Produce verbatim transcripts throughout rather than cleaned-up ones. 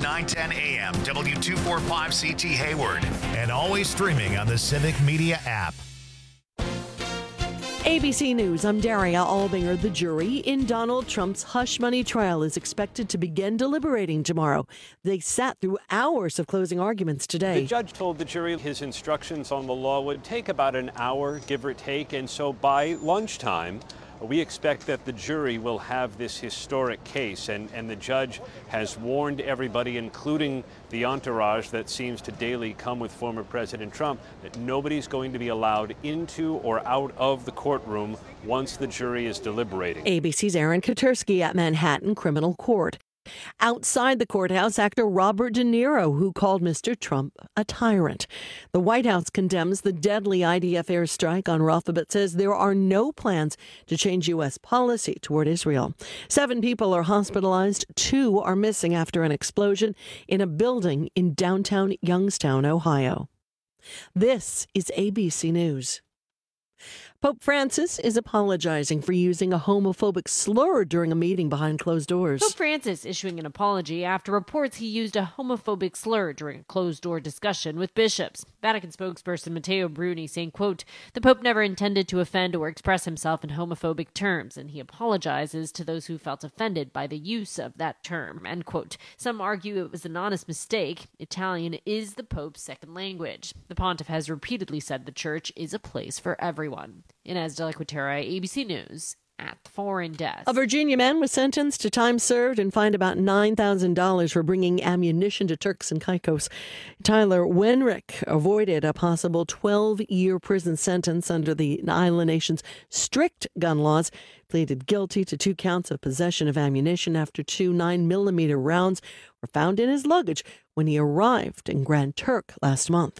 nine ten A M, W two forty-five C T Hayward, and always streaming on the Civic Media app. A B C News, I'm Daria Albinger. The jury in Donald Trump's hush money trial is expected to begin deliberating tomorrow. They sat through hours of closing arguments today. The judge told the jury his instructions on the law would take about an hour, give or take, and so by lunchtime, we expect that the jury will have this historic case, and, and the judge has warned everybody, including the entourage that seems to daily come with former President Trump, that nobody's going to be allowed into or out of the courtroom once the jury is deliberating. A B C's Aaron Katursky at Manhattan Criminal Court. Outside the courthouse, actor Robert De Niro, who called Mister Trump a tyrant. The White House condemns the deadly I D F airstrike on Rafah, but says there are no plans to change U S policy toward Israel. Seven people are hospitalized. Two are missing after an explosion in a building in downtown Youngstown, Ohio. This is A B C News. Pope Francis is apologizing for using a homophobic slur during a meeting behind closed doors. Pope Francis issuing an apology after reports he used a homophobic slur during a closed-door discussion with bishops. Vatican spokesperson Matteo Bruni saying, quote, "The Pope never intended to offend or express himself in homophobic terms, and he apologizes to those who felt offended by the use of that term," end quote. Some argue it was an honest mistake. Italian is the Pope's second language. The pontiff has repeatedly said the church is a place for everyone. Inez de la Quatera, A B C News, at the foreign desk. A Virginia man was sentenced to time served and fined about nine thousand dollars for bringing ammunition to Turks and Caicos. Tyler Wenrick avoided a possible twelve-year prison sentence under the island nation's strict gun laws. Pleaded guilty to two counts of possession of ammunition after two nine millimeter rounds were found in his luggage when he arrived in Grand Turk last month.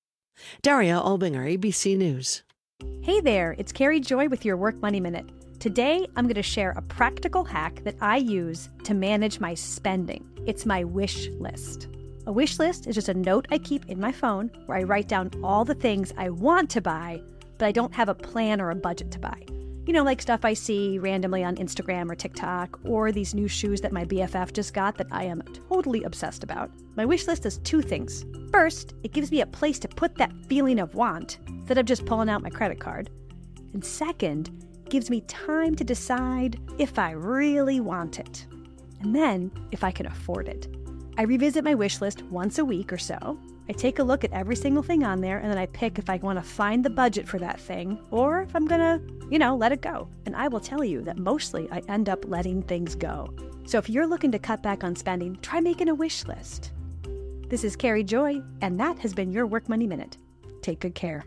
Daria Albinger, A B C News. Hey there, it's Carrie Joy with your Work Money Minute. Today, I'm going to share a practical hack that I use to manage my spending. It's my wish list. A wish list is just a note I keep in my phone where I write down all the things I want to buy, but I don't have a plan or a budget to buy. You know, like stuff I see randomly on Instagram or TikTok, or these new shoes that my B F F just got that I am totally obsessed about. My wish list does two things. First, it gives me a place to put that feeling of want instead of just pulling out my credit card. And second, it gives me time to decide if I really want it. And then, if I can afford it. I revisit my wish list once a week or so. I take a look at every single thing on there, and then I pick if I want to find the budget for that thing, or if I'm going to, you know, let it go. And I will tell you that mostly I end up letting things go. So if you're looking to cut back on spending, try making a wish list. This is Carrie Joy, and that has been your Work Money Minute. Take good care.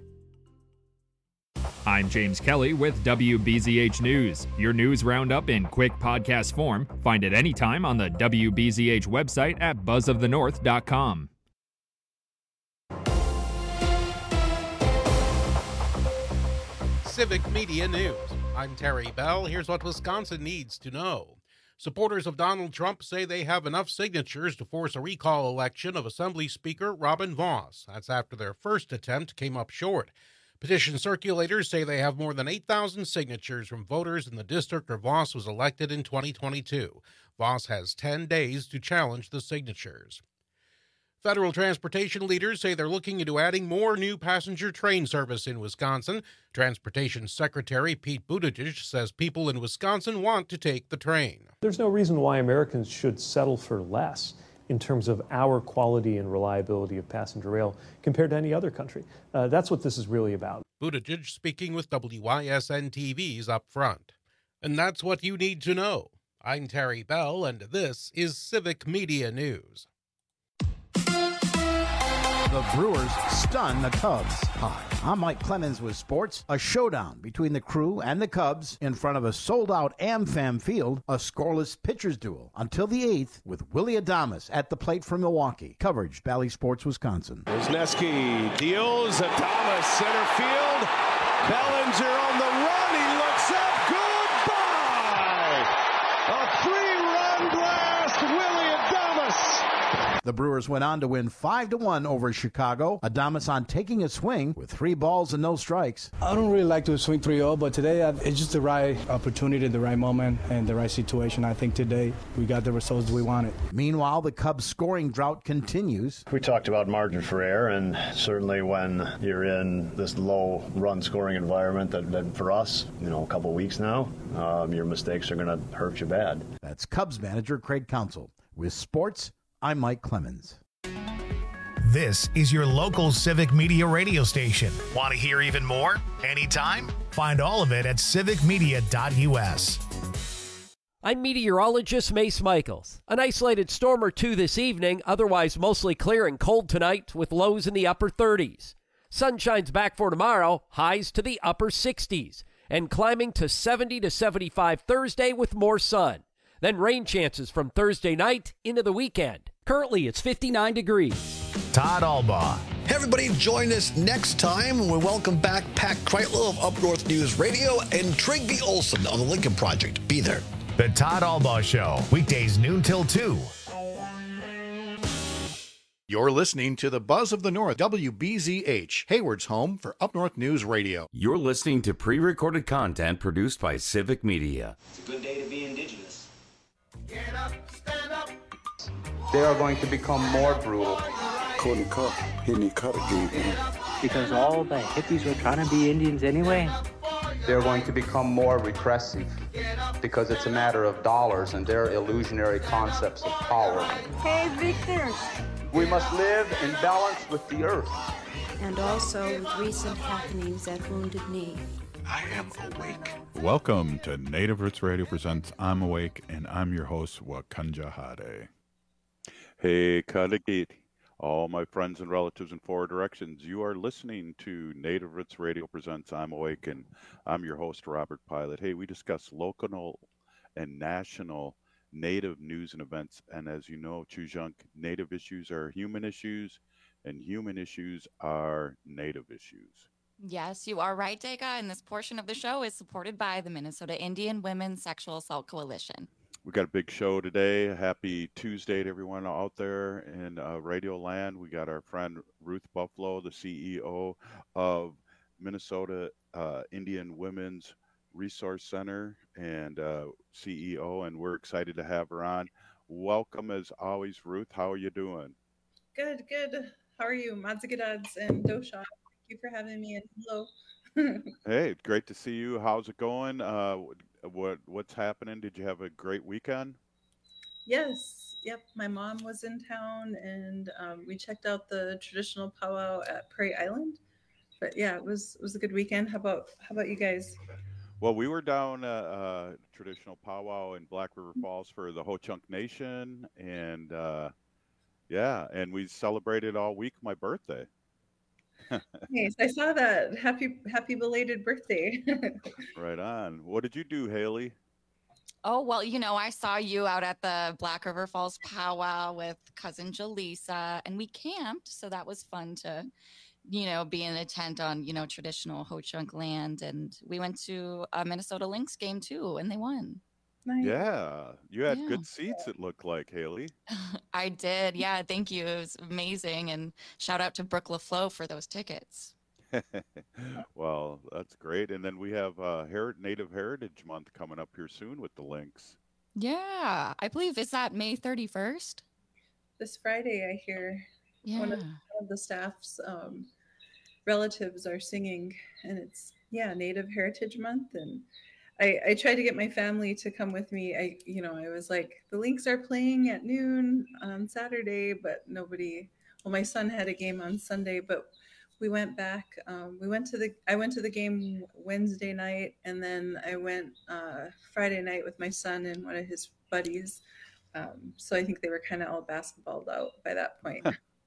I'm James Kelly with W B Z H News. Your news roundup in quick podcast form. Find it anytime on the W B Z H website at buzz of the north dot com. Civic Media News. I'm Terry Bell. Here's what Wisconsin needs to know. Supporters of Donald Trump say they have enough signatures to force a recall election of Assembly Speaker Robin Vos. That's after their first attempt came up short. Petition circulators say they have more than eight thousand signatures from voters in the district where Vos was elected in twenty twenty-two. Vos has ten days to challenge the signatures. Federal transportation leaders say they're looking into adding more new passenger train service in Wisconsin. Transportation Secretary Pete Buttigieg says people in Wisconsin want to take the train. There's no reason why Americans should settle for less in terms of our quality and reliability of passenger rail compared to any other country. Uh, that's what this is really about. Buttigieg speaking with W Y S N T V's Up Front. And that's what you need to know. I'm Terry Bell, and this is Civic Media News. The Brewers stun the Cubs. Hi, I'm Mike Clemens with sports. A showdown between the Crew and the Cubs in front of a sold-out AmFam field, a scoreless pitchers duel until the eighth with Willie Adames at the plate from Milwaukee. Coverage, Bally Sports, Wisconsin. Wisniewski deals, Adames center field. Bellinger on the run, he looks up, goodbye! A three-run blast, Willie Adames. The Brewers went on to win five to one over Chicago. Adames on taking a swing with three balls and no strikes. I don't really like to swing three oh, but today it's just the right opportunity, the right moment, and the right situation. I think today we got the results we wanted. Meanwhile, the Cubs' scoring drought continues. We talked about margin for error, and certainly when you're in this low run scoring environment that, that for us, you know, a couple weeks now, um, your mistakes are going to hurt you bad. That's Cubs manager Craig Counsell. With sports, I'm Mike Clemens. This is your local Civic Media radio station. Want to hear even more? Anytime? Find all of it at civic media dot u s. I'm meteorologist Mace Michaels. An isolated storm or two this evening, otherwise mostly clear and cold tonight with lows in the upper thirties. Sunshine's back for tomorrow, highs to the upper sixties, and climbing to seventy to seventy-five Thursday with more sun. Then rain chances from Thursday night into the weekend. Currently, it's fifty-nine degrees. Todd Albaugh. Hey everybody, join us next time when we welcome back Pat Kreitler of Up North News Radio and Trigby Olson on the Lincoln Project. Be there. The Todd Albaugh Show, weekdays noon till two. You're listening to the Buzz of the North, W B Z H, Hayward's home for Up North News Radio. You're listening to pre-recorded content produced by Civic Media. It's a good day to be indigenous. Get up, stand up. They are going to become more brutal. Couldn't cut, hitting cut again. Because all the hippies were trying to be Indians anyway. They're going to become more repressive because it's a matter of dollars and their illusionary concepts of power. Hey, Victor. We must live in balance with the earth. And also with recent happenings at Wounded Knee. I am awake. Welcome to Native Roots Radio presents I'm Awake, and I'm your host, Wakanja Hade. Hey, Kalagit. All my friends and relatives in four directions, you are listening to Native Roots Radio presents I'm Awake, and I'm your host, Robert Pilot. Hey, we discuss local and national Native news and events, and as you know, Chujunk, Native issues are human issues, and human issues are Native issues. Yes, you are right, Dega, and this portion of the show is supported by the Minnesota Indian Women's Sexual Assault Coalition. We got a big show today. Happy Tuesday to everyone out there in uh, Radio Land. We got our friend Ruth Buffalo, the C E O of Minnesota uh, Indian Women's Resource Center and uh, C E O, and we're excited to have her on. Welcome as always, Ruth. How are you doing? Good, good. How are you? Madzigads and Dosha. Thank you for having me, and hello. Hey, great to see you. How's it going? Uh, what what's happening? Did you have a great weekend? Yes. Yep. My mom was in town, and um, we checked out the traditional powwow at Prairie Island. But yeah, it was it was a good weekend. How about how about you guys? Well, we were down uh, uh, traditional powwow in Black River Falls for the Ho-Chunk Nation, and uh, yeah, and we celebrated all week my birthday. Nice. I saw that. Happy happy belated birthday. Right on. What did you do, Haley? Oh, well, you know, I saw you out at the Black River Falls powwow with cousin Jaleesa, and we camped, so that was fun to, you know, be in a tent on, you know, traditional Ho-Chunk land, and we went to a Minnesota Lynx game, too, and they won. Nice. Yeah, you had Yeah. good seats, it looked like, Haley. I did. Yeah, thank you. It was amazing, and shout out to Brooke LaFleur for those tickets. Well, that's great. And then we have uh, Heri- Native Heritage Month coming up here soon with the Lynx. Yeah, I believe, is that May thirty-first? This Friday, I hear Yeah. one of, one of the staff's um, relatives are singing, and it's yeah Native Heritage Month, and I, I tried to get my family to come with me. I you know I was like, the Lynx are playing at noon on Saturday, but nobody. Well, my son had a game on Sunday, but we went back. Um, we went to the I went to the game Wednesday night, and then I went uh, Friday night with my son and one of his buddies. Um, so I think they were kind of all basketballed out by that point.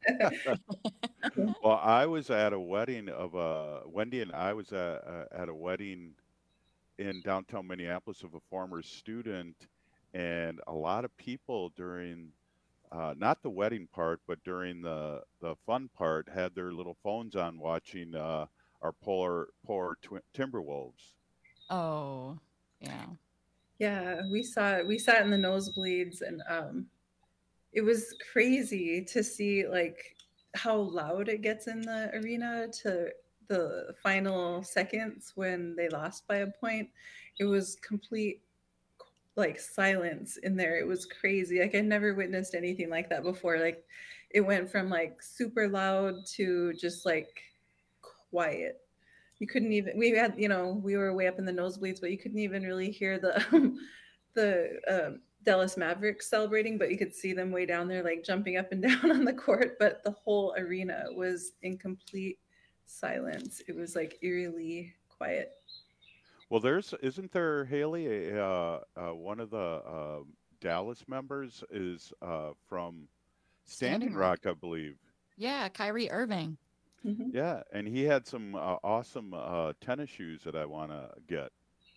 Well, I was at a wedding of a Wendy and I was at, uh, at a wedding in downtown Minneapolis of a former student, and a lot of people during uh, not the wedding part, but during the the fun part, had their little phones on watching uh, our polar polar twi- Timberwolves. Oh, yeah. Yeah, we saw it. We sat in the nosebleeds, and um, it was crazy to see like how loud it gets in the arena to the final seconds when they lost by a point. It was complete like silence in there. It was crazy. Like I never witnessed anything like that before. Like it went from like super loud to just like quiet. You couldn't even, we had, you know, we were way up in the nosebleeds, but you couldn't even really hear the um, the um, Dallas Mavericks celebrating, but you could see them way down there like jumping up and down on the court. But the whole arena was in complete silence. It was like eerily quiet. Well, there's isn't there, Haley? A, uh, uh, one of the uh, Dallas members is uh, from Standing, Standing Rock, Rock, I believe. Yeah, Kyrie Irving. Mm-hmm. Yeah, and he had some uh, awesome uh, tennis shoes that I want to get.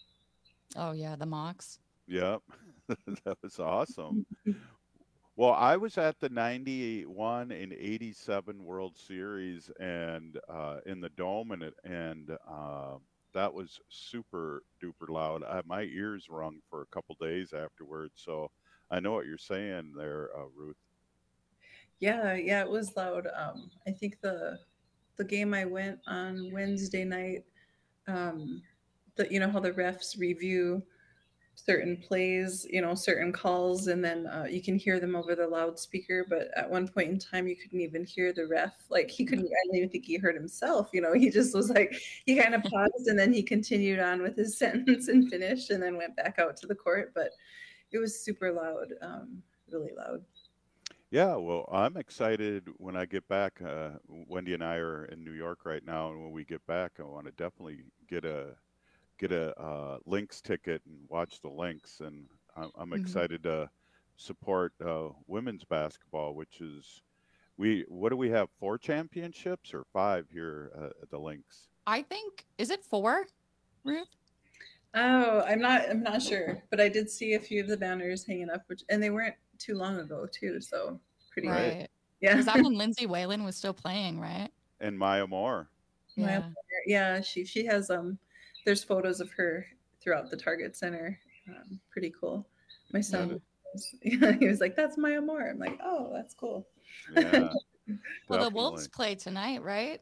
Oh yeah, the Mocs. Yep, that was awesome. Well, I was at the ninety-one and eighty-seven World Series and uh, in the Dome, and it and. Uh, That was super duper loud. I, my ears rung for a couple days afterwards. So I know what you're saying there, uh, Ruth. Yeah, yeah, it was loud. Um, I think the the game I went on Wednesday night, um, the you know how the refs review certain plays, you know, certain calls, and then uh, you can hear them over the loudspeaker. But at one point in time, you couldn't even hear the ref. Like he couldn't, I don't even think he heard himself. You know, he just was like, he kind of paused and then he continued on with his sentence and finished and then went back out to the court. But it was super loud, um, really loud. Yeah, well, I'm excited when I get back. Uh, Wendy and I are in New York right now, and when we get back, I want to definitely get a get a uh, Lynx ticket and watch the Lynx, and I'm, I'm mm-hmm. excited to support uh, women's basketball, which is we. What do we have? Four championships or five here uh, at the Lynx? I think is it four, Ruth? Oh, I'm not. I'm not sure, but I did see a few of the banners hanging up, which and they weren't too long ago too. So pretty right. Good. Yeah. Was that when Lindsay Whalen was still playing, right? And Maya Moore. Yeah. Maya Moore. Yeah, she she has um. There's photos of her throughout the Target Center. Um, pretty cool. My son, yeah. was, he was like, "That's Maya Moore." I'm like, "Oh, that's cool." Yeah, well, the Wolves play tonight, right?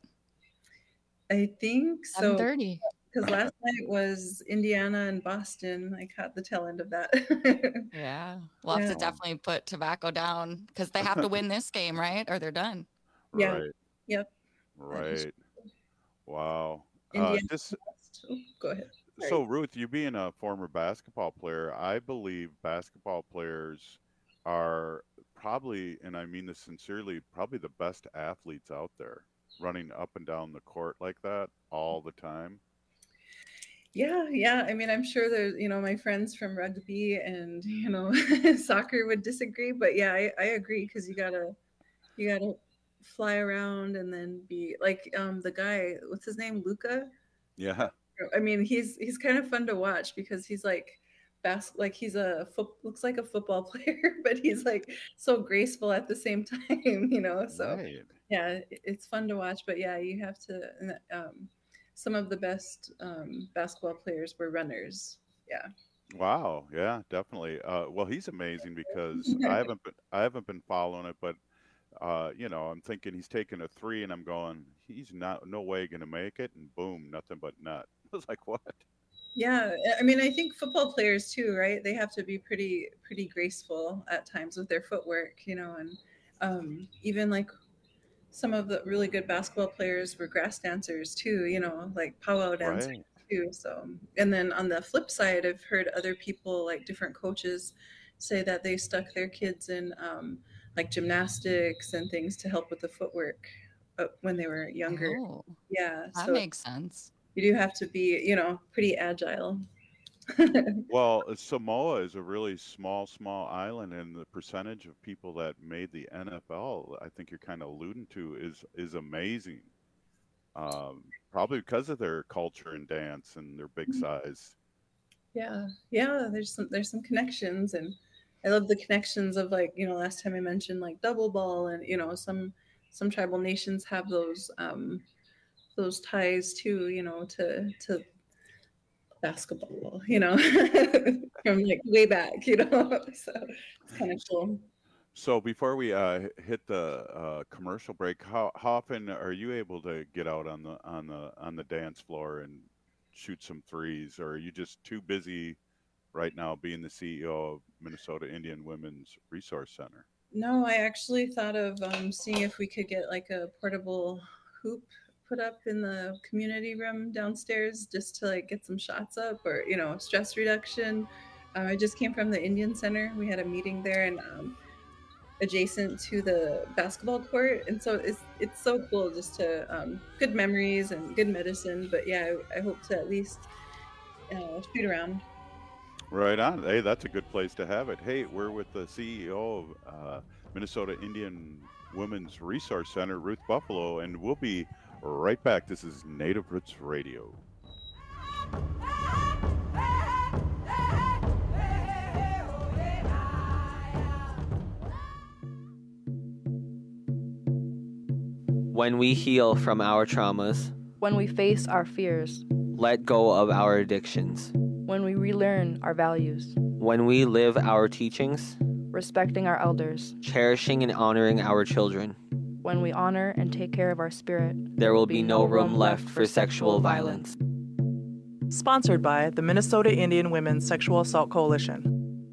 I think so. seven thirty Because last night was Indiana and Boston. I caught the tail end of that. Yeah, we'll have yeah. to definitely put tobacco down because they have to win this game, right? Or they're done. Yeah. Right. Yep. Right. Wow. Indiana. Uh, this, oh, go ahead. Sorry. So, Ruth, you being a former basketball player, I believe basketball players are probably, and I mean this sincerely, probably the best athletes out there, running up and down the court like that all the time. Yeah, yeah. I mean, I'm sure there's, you know, my friends from rugby and, you know, soccer would disagree, but yeah, I, I agree because you gotta, you gotta fly around and then be like um the guy, what's his name, Luca? Yeah. I mean, he's he's kind of fun to watch because he's like, bas- like he's a foot looks like a football player, but he's like so graceful at the same time, you know. So right. yeah, it's fun to watch. But yeah, you have to. Um, some of the best um, basketball players were runners. Yeah. Wow. Yeah, definitely. Uh, well, he's amazing because I haven't been I haven't been following it, but uh, you know, I'm thinking he's taking a three, and I'm going, he's not no way going to make it, and boom, nothing but net. I was like, what? Yeah, I mean, I think football players too, right? They have to be pretty pretty graceful at times with their footwork, you know, and um, even like some of the really good basketball players were grass dancers too, you know, like powwow dancers right. too. So, and then on the flip side, I've heard other people, like different coaches, say that they stuck their kids in um, like gymnastics and things to help with the footwork uh, when they were younger. Oh, yeah, that so makes sense. You do have to be, you know, pretty agile. Well, Samoa is a really small, small island, and the percentage of people that made the N F L, I think you're kind of alluding to, is is amazing. Um, probably because of their culture and dance and their big size. Yeah, yeah. There's some there's some connections, and I love the connections of, like, you know, last time I mentioned like double ball, and you know, some some tribal nations have those um, those ties too, you know, to to. basketball, you know, from like way back, you know, so it's kind of cool. So before we uh, hit the uh, commercial break, how, how often are you able to get out on the on the on the dance floor and shoot some threes, or are you just too busy right now being the C E O of Minnesota Indian Women's Resource Center? No, I actually thought of um, seeing if we could get like a portable hoop put up in the community room downstairs just to like get some shots up, or you know, stress reduction. Uh, I just came from the Indian Center. We had a meeting there, and um, adjacent to the basketball court, and so it's it's so cool just to um, good memories and good medicine. But yeah, I, I hope to at least uh, shoot around. Right on. Hey, that's a good place to have it. Hey, we're with the C E O of uh, Minnesota Indian Women's Resource Center, Ruth Buffalo, and we'll be right back. This is Native Roots Radio. When we heal from our traumas, when we face our fears, let go of our addictions, when we relearn our values, when we live our teachings, respecting our elders, cherishing and honoring our children, when we honor and take care of our spirit, there will be no room left for sexual violence. Sponsored by the Minnesota Indian Women's Sexual Assault Coalition.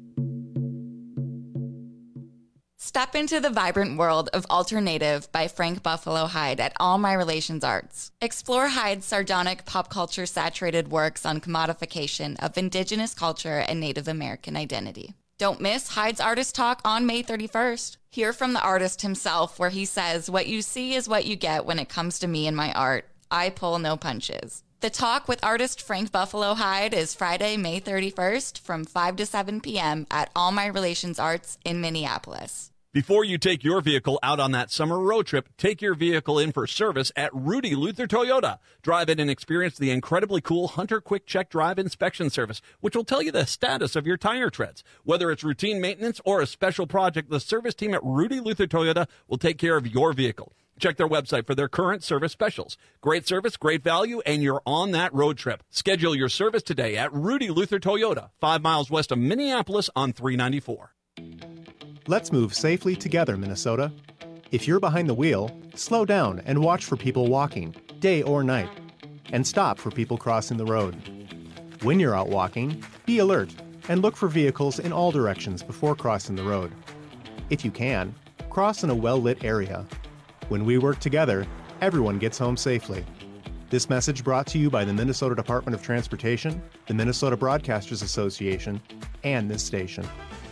Step into the vibrant world of Alternative by Frank Buffalo Hyde at All My Relations Arts. Explore Hyde's sardonic pop culture saturated works on commodification of Indigenous culture and Native American identity. Don't miss Hyde's Artist Talk on May thirty-first. Hear from the artist himself, where he says, "What you see is what you get when it comes to me and my art. I pull no punches." The Talk with artist Frank Buffalo Hyde is Friday, May thirty-first from five to seven p.m. at All My Relations Arts in Minneapolis. Before you take your vehicle out on that summer road trip, take your vehicle in for service at Rudy Luther Toyota. Drive in and experience the incredibly cool Hunter Quick Check Drive inspection service, which will tell you the status of your tire treads. Whether it's routine maintenance or a special project, the service team at Rudy Luther Toyota will take care of your vehicle. Check their website for their current service specials. Great service, great value, and you're on that road trip. Schedule your service today at Rudy Luther Toyota, five miles west of Minneapolis on three ninety-four. Let's move safely together, Minnesota. If you're behind the wheel, slow down and watch for people walking, day or night, and stop for people crossing the road. When you're out walking, be alert and look for vehicles in all directions before crossing the road. If you can, cross in a well-lit area. When we work together, everyone gets home safely. This message brought to you by the Minnesota Department of Transportation, the Minnesota Broadcasters Association, and this station.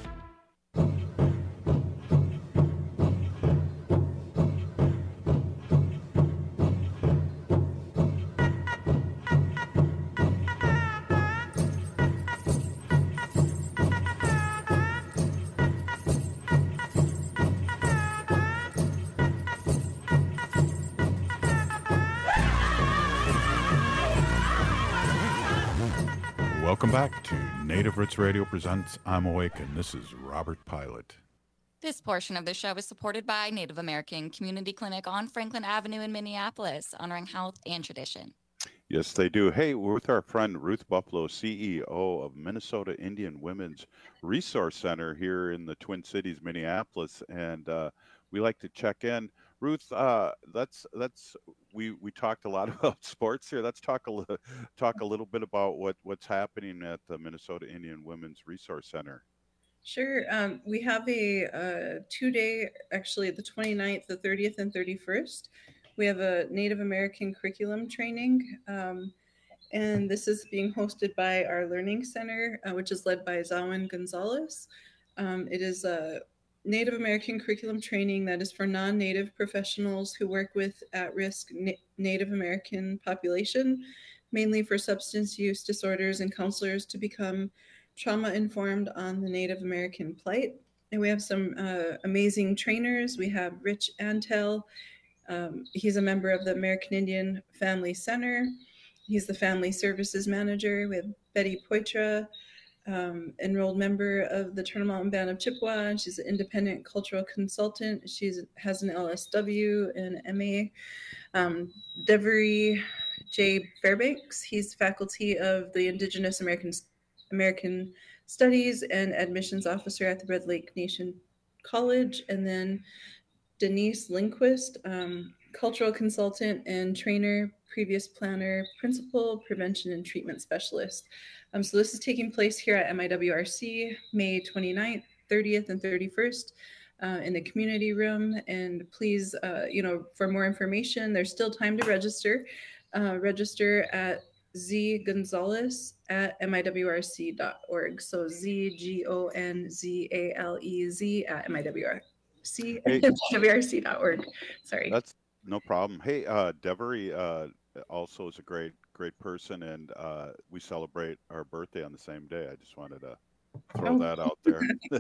Welcome back to Native Roots Radio presents I'm Awake, and this is Robert Pilot. This portion of the show is supported by Native American Community Clinic on Franklin Avenue in Minneapolis, honoring health and tradition. Yes, they do. Hey, we're with our friend Ruth Buffalo, C E O of Minnesota Indian Women's Resource Center here in the Twin Cities, Minneapolis, and uh, we like to check in. Ruth, uh, that's that's we we talked a lot about sports here. Let's talk a little talk a little bit about what what's happening at the Minnesota Indian Women's Resource Center. Sure. Um, we have a, a two-day, actually the twenty-ninth, the thirtieth, and thirty-first. We have a Native American curriculum training, um, and this is being hosted by our Learning Center, uh, which is led by Zawin Gonzalez. Um, it is a Native American curriculum training that is for non-Native professionals who work with at-risk na- Native American population, mainly for substance use disorders, and counselors to become trauma-informed on the Native American plight. And we have some uh, amazing trainers. We have Rich Antel. Um, he's a member of the American Indian Family Center. He's the Family Services Manager. We have Betty Poitra, um, enrolled member of the Turtle Mountain Band of Chippewa. She's an independent cultural consultant. She has an L S W and M A. Um, Devery J. Fairbanks, he's faculty of the Indigenous American American Studies and admissions officer at the Red Lake Nation College, and then Denise Lindquist, um, cultural consultant and trainer, previous planner, principal, prevention and treatment specialist. Um, so this is taking place here at M I W R C May twenty-ninth, thirtieth, and thirty-first uh, in the community room. And please, uh, you know, for more information, there's still time to register. Uh, register at Z Gonzalez at M I W R C dot org. So Z G O N Z A L E Z at M I W R C Hey. W R C dot org. Sorry. That's no problem. Hey, uh, Devery uh, also is a great, great person, and uh, we celebrate our birthday on the same day. I just wanted to throw Oh. that out there.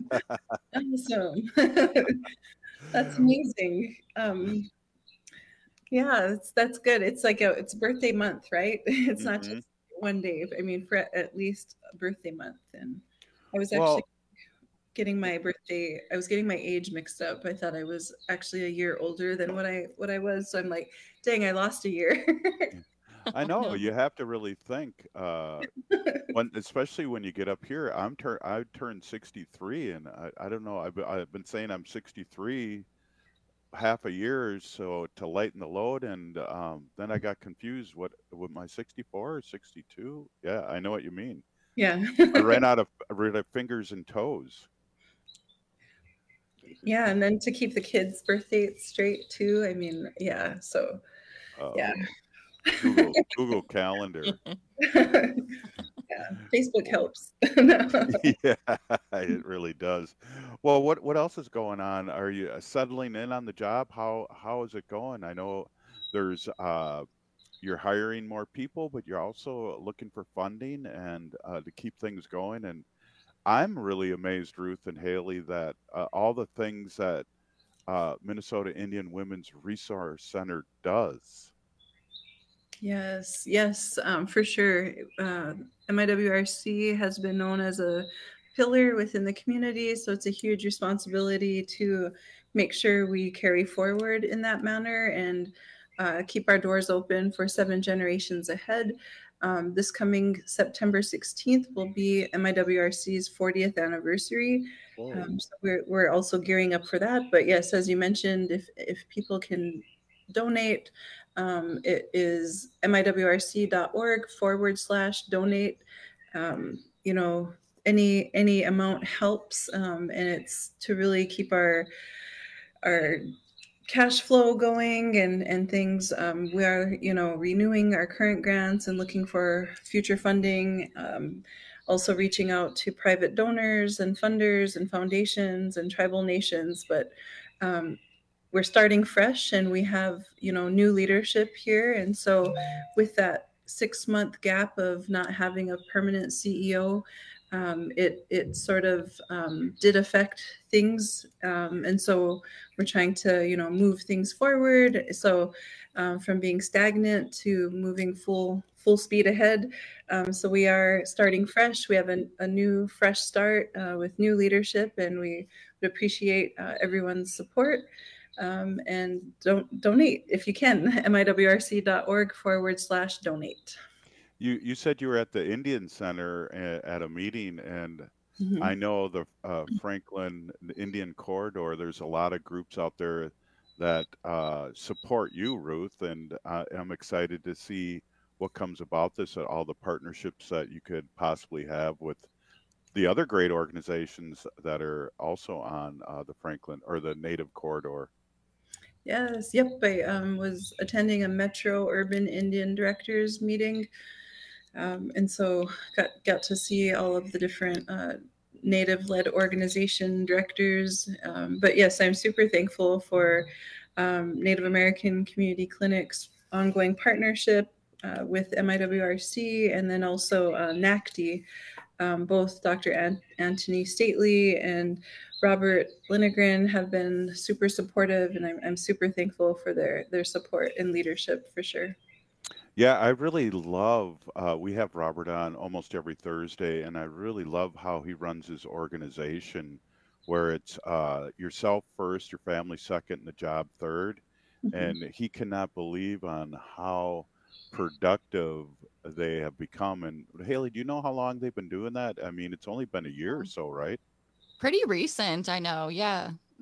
Awesome. That's amazing. Um, yeah, that's, that's good. It's like a, it's birthday month, right? It's not Mhm. just one day. I mean, for at least a birthday month. And I was actually Well- getting my birthday, I was getting my age mixed up. I thought I was actually a year older than what I, what I was. So I'm like, dang, I lost a year. I know you have to really think, uh, when, especially when you get up here. I'm turn I turned sixty-three, and I, I don't know. I've been- I've been saying I'm sixty-three half a year, so to lighten the load, and um, then I got confused. What with my sixty-four or sixty-two? Yeah, I know what you mean. Yeah. I ran out of I ran out of fingers and toes. Yeah. And then to keep the kids' birthday straight too. I mean, yeah. So Uh, yeah. Google Google Calendar. Yeah. Facebook helps. Yeah, it really does. Well, what what else is going on? Are you uh, settling in on the job? How how is it going? I know there's uh you're hiring more people, but you're also looking for funding and uh, to keep things going. And I'm really amazed, Ruth and Haley, that uh, all the things that uh, Minnesota Indian Women's Resource Center does. Yes, yes, um, for sure. Uh, M I W R C has been known as a pillar within the community, so it's a huge responsibility to make sure we carry forward in that manner and uh, keep our doors open for seven generations ahead. Um, this coming September sixteenth will be M I W R C's fortieth anniversary. Um, so we're, we're also gearing up for that. But yes, as you mentioned, if, if people can donate, um, it is miwrc.org forward slash donate. Um, you know, any any amount helps, um, and it's to really keep our our cash flow going and and things. Um, we are, you know, renewing our current grants and looking for future funding. Um, also reaching out to private donors and funders and foundations and tribal nations, but um, we're starting fresh and we have, you know, new leadership here. And so with that six month gap of not having a permanent C E O, um, it, it sort of um, did affect things. Um, and so we're trying to, you know, move things forward. So um, from being stagnant to moving full, full speed ahead. Um, so we are starting fresh. We have a, a new fresh start uh, with new leadership, and we would appreciate uh, everyone's support. Um, and don't donate if you can. miwrc.org forward slash donate. You you said you were at the Indian Center a- at a meeting, and Mhm. I know the uh, Franklin the Indian Corridor. There's a lot of groups out there that uh, support you, Ruth, and uh, I'm excited to see what comes about this and all the partnerships that you could possibly have with the other great organizations that are also on uh, the Franklin or the Native Corridor. Yes, yep. I um, was attending a Metro Urban Indian Directors meeting. Um, and so got, got to see all of the different uh, Native-led organization directors. Um, but yes, I'm super thankful for um, Native American Community Clinic's ongoing partnership uh, with M I W R C and then also uh, N A C D. Um, both Doctor An- Anthony Stately and Robert Lindgren have been super supportive, and I'm, I'm super thankful for their, their support and leadership for sure. Yeah, I really love, uh, we have Robert on almost every Thursday, and I really love how he runs his organization, where it's uh, yourself first, your family second, and the job third. Mhm. And he cannot believe on how productive they have become. And Haley, do you know how long they've been doing that? I mean, it's only been a year or so, right? Pretty recent, I know. Yeah.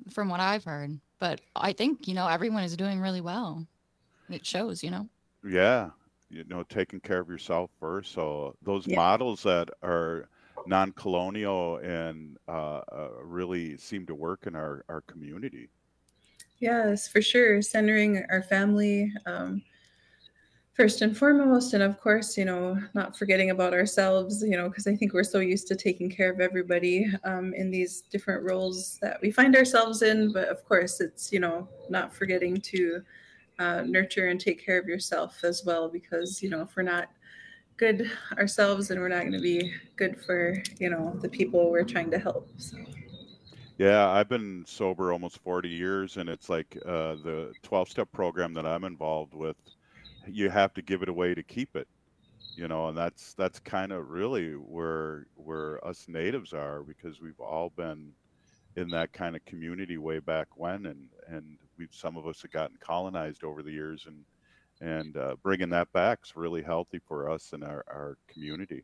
from what I've heard. But I think, you know, everyone is doing really well. It shows, you know. Yeah, you know, taking care of yourself first. So those Yeah. models that are non-colonial and uh, uh, really seem to work in our, our community. Yes, for sure. Centering our family um, first and foremost. And of course, you know, not forgetting about ourselves, you know, because I think we're so used to taking care of everybody um, in these different roles that we find ourselves in. But of course, it's, you know, not forgetting to uh, nurture and take care of yourself as well, because, you know, if we're not good ourselves, then we're not going to be good for, you know, the people we're trying to help. So. Yeah, I've been sober almost forty years, and it's like uh, the twelve-step program that I'm involved with, you have to give it away to keep it, you know, and that's that's kind of really where where us natives are, because we've all been in that kind of community way back when, and and we've some of us have gotten colonized over the years, and and uh, bringing that back is really healthy for us and our, our community.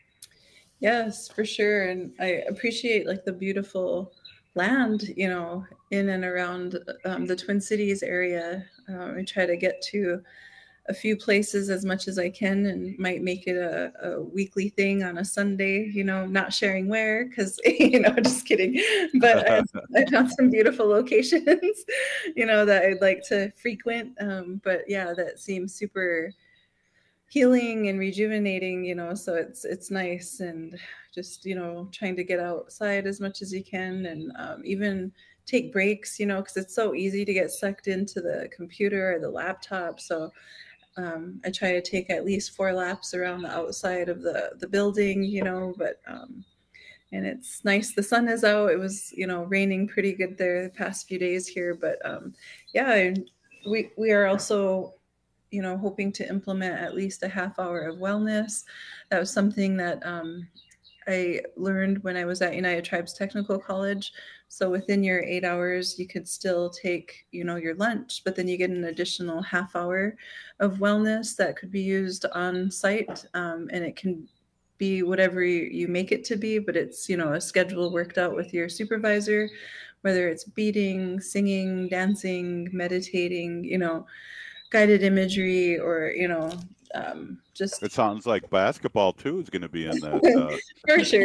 Yes, for sure. And I appreciate like the beautiful land, you know, in and around um, the Twin Cities area. Um, I try to get to a few places as much as I can, and might make it a, a weekly thing on a Sunday, you know, not sharing where, because, you know, just kidding. But I, I found some beautiful locations, you know, that I'd like to frequent. Um, but yeah, that seems super healing and rejuvenating, you know, so it's it's nice. And just, you know, trying to get outside as much as you can, and um, even take breaks, you know, because it's so easy to get sucked into the computer or the laptop. So um, I try to take at least four laps around the outside of the the building, you know, but um, and it's nice. The sun is out. It was, you know, raining pretty good there the past few days here, but um, yeah, and we we are also, you know, hoping to implement at least a half hour of wellness. That was something that um, I learned when I was at United Tribes Technical College. So within your eight hours, you could still take, you know, your lunch, but then you get an additional half hour of wellness that could be used on site. Um, and it can be whatever you, you make it to be, but it's, you know, a schedule worked out with your supervisor, whether it's beading, singing, dancing, meditating, you know, guided imagery, or, you know, um, just. It sounds like basketball too is going to be in that. Uh... For sure.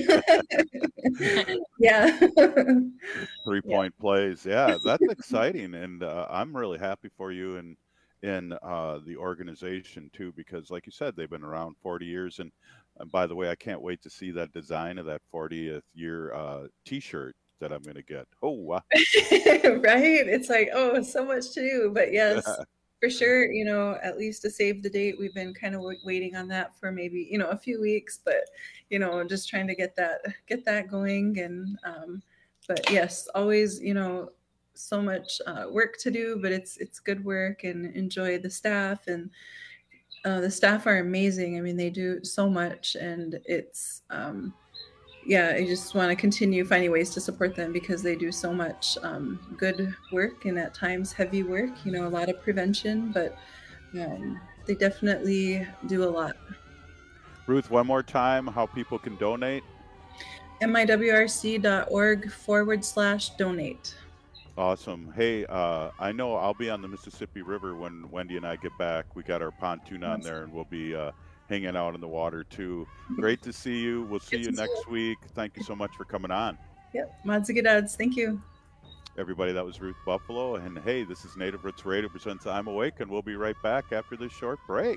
Yeah. Three point yeah. plays. Yeah, that's exciting. And uh, I'm really happy for you and in uh, the organization too, because like you said, they've been around forty years. And, and by the way, I can't wait to see that design of that fortieth year uh, t-shirt that I'm going to get. Oh, wow. Right. It's like, oh, so much to do, but yes. Yeah. For sure, you know, at least to save the date, we've been kind of w- waiting on that for maybe, you know, a few weeks, but, you know, just trying to get that, get that going. And, um, but yes, always, you know, so much uh, work to do, but it's, it's good work, and enjoy the staff, and uh, the staff are amazing. I mean, they do so much, and it's, um, yeah, I just want to continue finding ways to support them, because they do so much um, good work, and at times heavy work, you know, a lot of prevention, but um, they definitely do a lot. Ruth, one more time, how people can donate? M I W R C dot org forward slash donate. Awesome. Hey, uh, I know I'll be on the Mississippi River when Wendy and I get back. We got our pontoon on there, and we'll be uh, hanging out in the water too. Great to see you. We'll see you next week. Thank you so much for coming on. Yep. Madzigadadz. Thank you. Everybody, that was Ruth Buffalo. And hey, this is Native Roots Radio presents I'm Awake, and we'll be right back after this short break.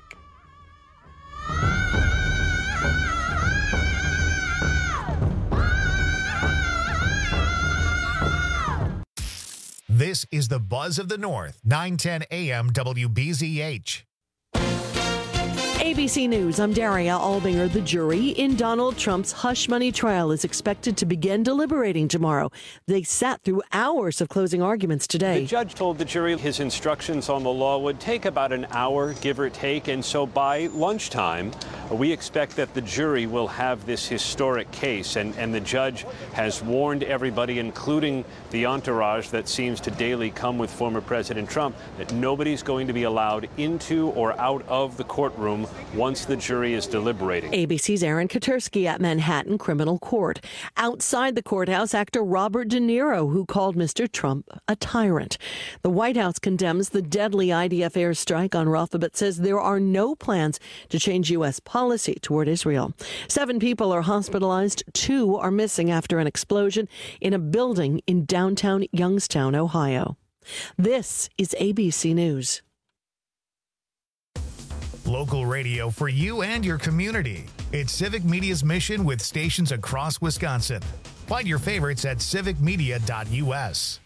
This is the Buzz of the North, nine ten A M W B Z H. A B C News, I'm Daria Albinger. The jury in Donald Trump's hush money trial is expected to begin deliberating tomorrow. They sat through hours of closing arguments today. The judge told the jury his instructions on the law would take about an hour, give or take, and so by lunchtime, we expect that the jury will have this historic case, and, and the judge has warned everybody, including the entourage that seems to daily come with former President Trump, that nobody's going to be allowed into or out of the courtroom once the jury is deliberating. A B C's Aaron Katursky at Manhattan Criminal Court. Outside the courthouse, actor Robert De Niro, who called Mister Trump a tyrant. The White House condemns the deadly I D F airstrike on Rafah, but says there are no plans to change U S policy toward Israel. Seven people are hospitalized. Two are missing after an explosion in a building in downtown Youngstown, Ohio. This is A B C News. Local radio for you and your community. It's Civic Media's mission with stations across Wisconsin. Find your favorites at civic media dot U S.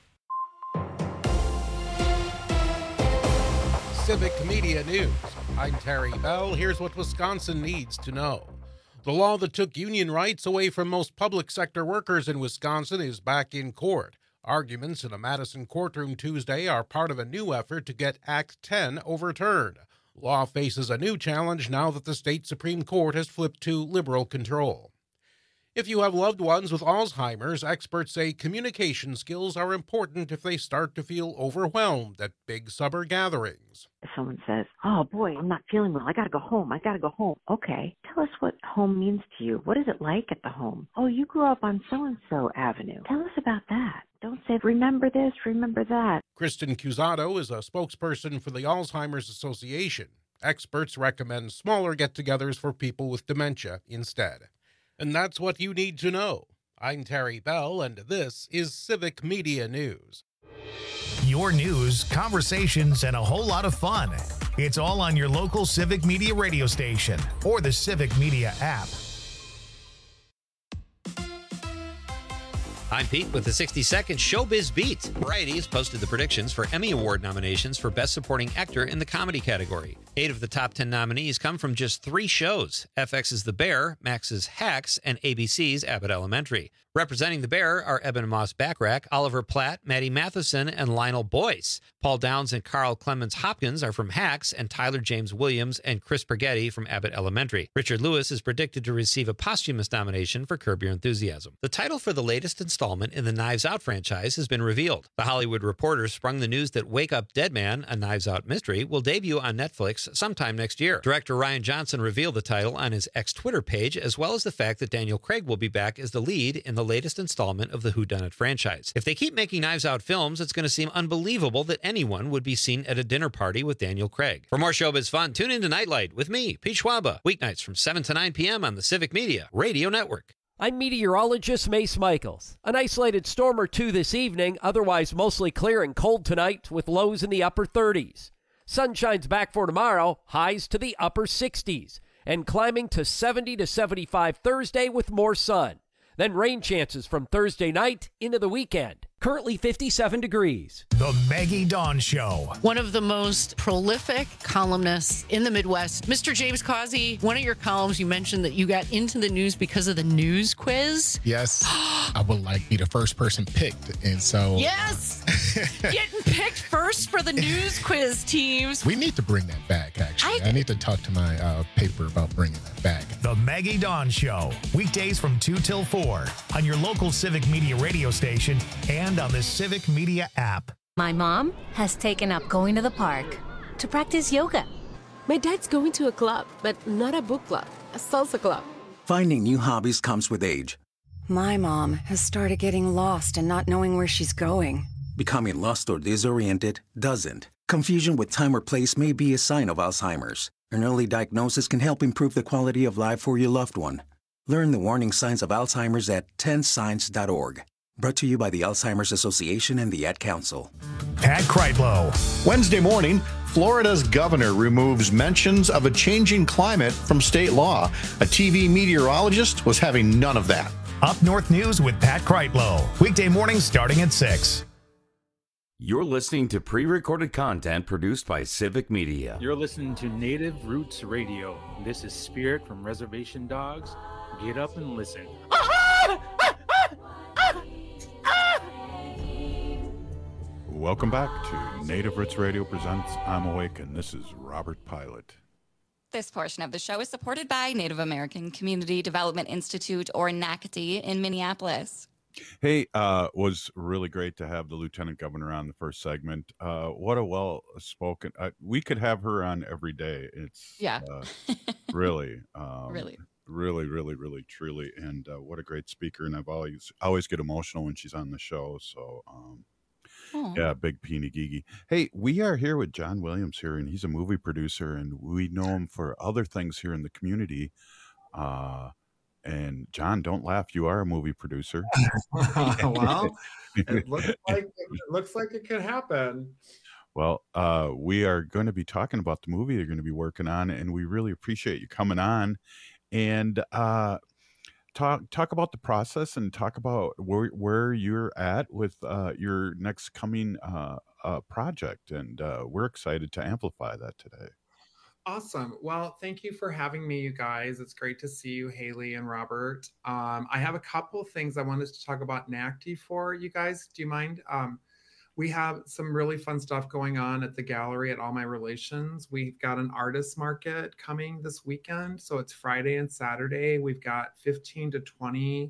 Civic Media News. I'm Terry Bell. Here's what Wisconsin needs to know. The law that took union rights away from most public sector workers in Wisconsin is back in court. Arguments in a Madison courtroom Tuesday are part of a new effort to get Act ten overturned. Law faces a new challenge now that the state Supreme Court has flipped to liberal control. If you have loved ones with Alzheimer's, experts say communication skills are important if they start to feel overwhelmed at big summer gatherings. If someone says, oh boy, I'm not feeling well, I gotta go home, I gotta go home. Okay, tell us what home means to you. What is it like at the home? Oh, you grew up on so-and-so avenue. Tell us about that. Don't say, remember this, remember that. Kristen Cusato is a spokesperson for the Alzheimer's Association. Experts recommend smaller get-togethers for people with dementia instead. And that's what you need to know. I'm Terry Bell, and this is Civic Media News. Your news, conversations, and a whole lot of fun. It's all on your local Civic Media radio station or the Civic Media app. I'm Pete with the sixty second Showbiz Beat. Variety has posted the predictions for Emmy Award nominations for Best Supporting Actor in the comedy category. Eight of the top ten nominees come from just three shows: F X's The Bear, Max's Hacks, and A B C's Abbott Elementary. Representing The Bear are Eben Moss-Backrack, Oliver Platt, Maddie Matheson, and Lionel Boyce. Paul Downs and Carl Clemens Hopkins are from Hacks, and Tyler James Williams and Chris Spaghetti from Abbott Elementary. Richard Lewis is predicted to receive a posthumous nomination for Curb Your Enthusiasm. The title for the latest installment in the Knives Out franchise has been revealed. The Hollywood Reporter sprung the news that Wake Up Dead Man, a Knives Out mystery, will debut on Netflix sometime next year. Director Rian Johnson revealed the title on his ex-Twitter page, as well as the fact that Daniel Craig will be back as the lead in the latest installment of the Whodunit franchise. If they keep making Knives Out films, it's going to seem unbelievable that anyone would be seen at a dinner party with Daniel Craig. For more showbiz fun, tune in to Nightlight with me, Pete Schwaba, weeknights from seven to nine p.m. on the Civic Media Radio Network. I'm meteorologist Mace Michaels. An isolated storm or two this evening, otherwise mostly clear and cold tonight with lows in the upper thirties. Sunshine's back for tomorrow, highs to the upper sixties, and climbing to seventy to seventy-five Thursday with more sun. Then rain chances from Thursday night into the weekend. Currently fifty-seven degrees. The Maggie Dawn Show. One of the most prolific columnists in the Midwest. Mister James Causey, one of your columns, you mentioned that you got into the news because of the news quiz. Yes. I would like be the first person picked. And so. Yes. Getting picked first for the news quiz teams. We need to bring that back, actually. I, I need to talk to my uh, paper about bringing that back. The Maggie Dawn Show. Weekdays from two till four on your local Civic Media radio station and on the Civic Media app. My mom has taken up going to the park to practice yoga. My dad's going to a club, but not a book club, a salsa club. Finding new hobbies comes with age. My mom has started getting lost and not knowing where she's going. Becoming lost or disoriented doesn't. Confusion with time or place may be a sign of Alzheimer's. An early diagnosis can help improve the quality of life for your loved one. Learn the warning signs of Alzheimer's at ten signs dot org. Brought to you by the Alzheimer's Association and the Ad Council. Pat Kreitlow. Wednesday morning, Florida's governor removes mentions of a changing climate from state law. A T V meteorologist was having none of that. Up North News with Pat Kreitlow. Weekday mornings starting at six. You're listening to pre-recorded content produced by Civic Media. You're listening to Native Roots Radio. This is Spirit from Reservation Dogs. Get up and listen. Welcome back to Native Roots Radio presents I'm Awake, and this is Robert Pilot. This portion of the show is supported by Native American Community Development Institute, or N A C D, in Minneapolis. Hey, uh, was really great to have the Lieutenant Governor on the first segment. Uh, what a well-spoken. Uh, we could have her on every day. It's Yeah. uh, really, um, Really. really, really, really, truly, and uh, what a great speaker. And I've always always get emotional when she's on the show. So, um, Aw. yeah, big Peony Geegy. Hey, we are here with John Williams here, and he's a movie producer, and we know him for other things here in the community. Uh, and John, don't laugh. You are a movie producer. Well, it looks like it looks like it could happen. Well, uh, we are going to be talking about the movie you're going to be working on, and we really appreciate you coming on and uh, talk talk about the process and talk about where where you're at with uh, your next coming uh, uh, project. And uh, we're excited to amplify that today. Awesome. Well, thank you for having me, you guys. It's great to see you, Haley and Robert. Um, I have a couple things I wanted to talk about N A C T for you guys. Do you mind? Um, we have some really fun stuff going on at the gallery at All My Relations. We've got an artist market coming this weekend. So it's Friday and Saturday. We've got fifteen to twenty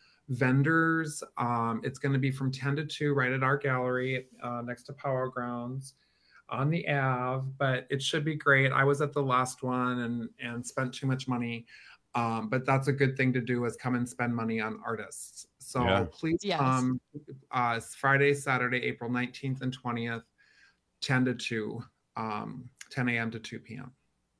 vendors. Um, it's going to be from ten to two right at our gallery uh, next to Power Grounds on the Ave, but it should be great. I was at the last one and and spent too much money, um, but that's a good thing to do, is come and spend money on artists. So Yeah. please Yes. come uh, it's Friday, Saturday, April nineteenth and twentieth, ten to two, um, ten a.m. to two p.m.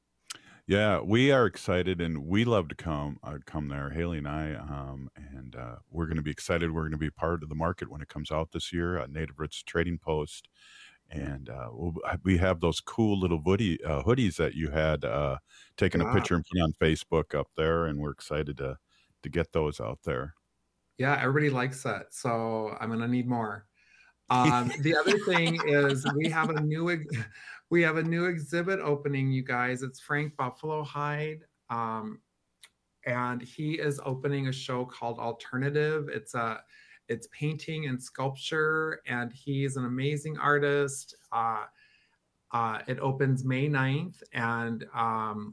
Yeah, we are excited, and we love to come uh, come there, Haley and I, um, and uh, we're going to be excited. We're going to be part of the market when it comes out this year. Uh, Native Roots Trading Post. And uh, we'll, we have those cool little hoodie, uh, hoodies that you had uh, taken Wow. a picture and put on Facebook up there, and we're excited to to get those out there. Yeah, everybody likes that. So I'm going to need more. Um, the other thing is we have a new ex- we have a new exhibit opening, you guys. It's Frank Buffalo Hide, um, and he is opening a show called Alternative. It's a it's painting and sculpture, and he's an amazing artist. Uh, uh, it opens May ninth, and um,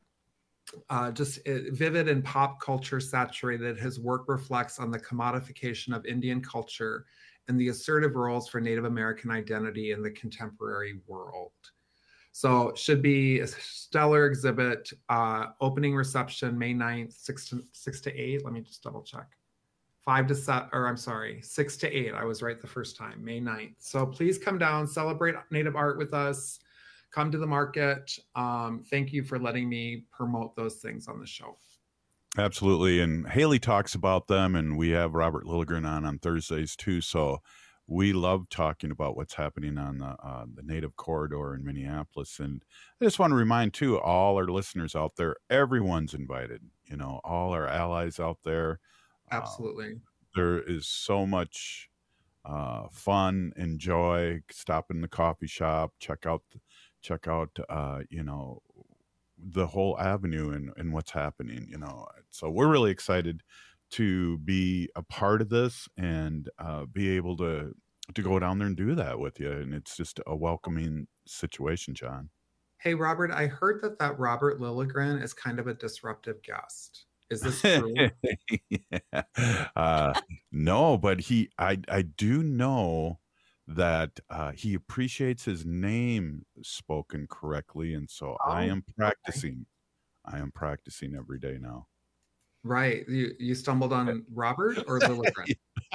uh, just uh, vivid and pop culture saturated. His work reflects on the commodification of Indian culture and the assertive roles for Native American identity in the contemporary world. So it should be a stellar exhibit. Uh, opening reception May ninth, six to, six to eight. Let me just double check. Five to seven, or I'm sorry, six to eight. I was right the first time, May ninth. So please come down, celebrate Native art with us. Come to the market. Um, thank you for letting me promote those things on the show. Absolutely, and Haley talks about them, and we have Robert Lilligren on on Thursdays too. So we love talking about what's happening on the uh, the Native Corridor in Minneapolis. And I just want to remind too all our listeners out there, everyone's invited. You know, all our allies out there. Absolutely. Uh, there is so much uh, fun and joy. Stop in the coffee shop, check out, check out, uh, you know, the whole avenue and, and what's happening, you know. So we're really excited to be a part of this and uh, be able to, to go down there and do that with you. And it's just a welcoming situation, John. Hey, Robert, I heard that that Robert Lilligren is kind of a disruptive guest. Is this true? yeah. uh, no, but he, I, I do know that uh, he appreciates his name spoken correctly, and so Oh, I am okay. practicing. I am practicing every day now. Right. You you stumbled on Robert or Lilligren?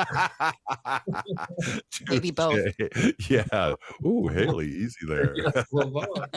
Maybe both. Yeah. Ooh, Haley, easy there. Yes, well, both.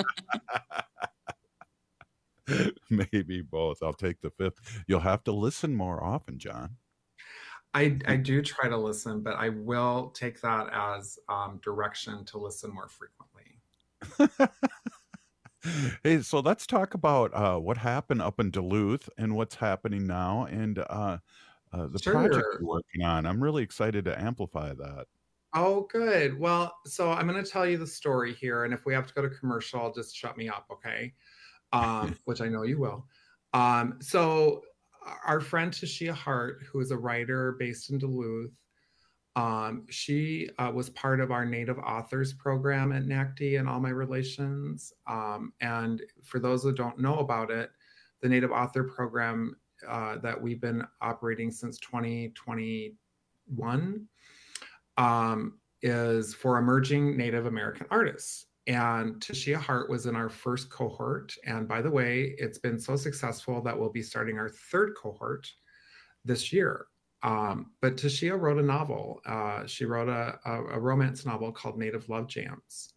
Maybe both. I'll take the fifth. You'll have to listen more often, John. I, I do try to listen, but I will take that as um, direction to listen more frequently. Hey, so let's talk about uh, what happened up in Duluth and what's happening now, and uh, uh, the project Sure. you're working on. I'm really excited to amplify that. Oh, good. Well, so I'm going to tell you the story here, and if we have to go to commercial, just shut me up, okay? Um, which I know you will. Um, so our friend Tashia Hart, who is a writer based in Duluth, um, she uh, was part of our Native Authors program at N A C T and All My Relations. Um, and for those who don't know about it, the Native Author program uh, that we've been operating since twenty twenty, one um, is for emerging Native American artists. And Tashia Hart was in our first cohort. And by the way, it's been so successful that we'll be starting our third cohort this year. Um, but Tashia wrote a novel. Uh, she wrote a, a, a romance novel called Native Love Jams.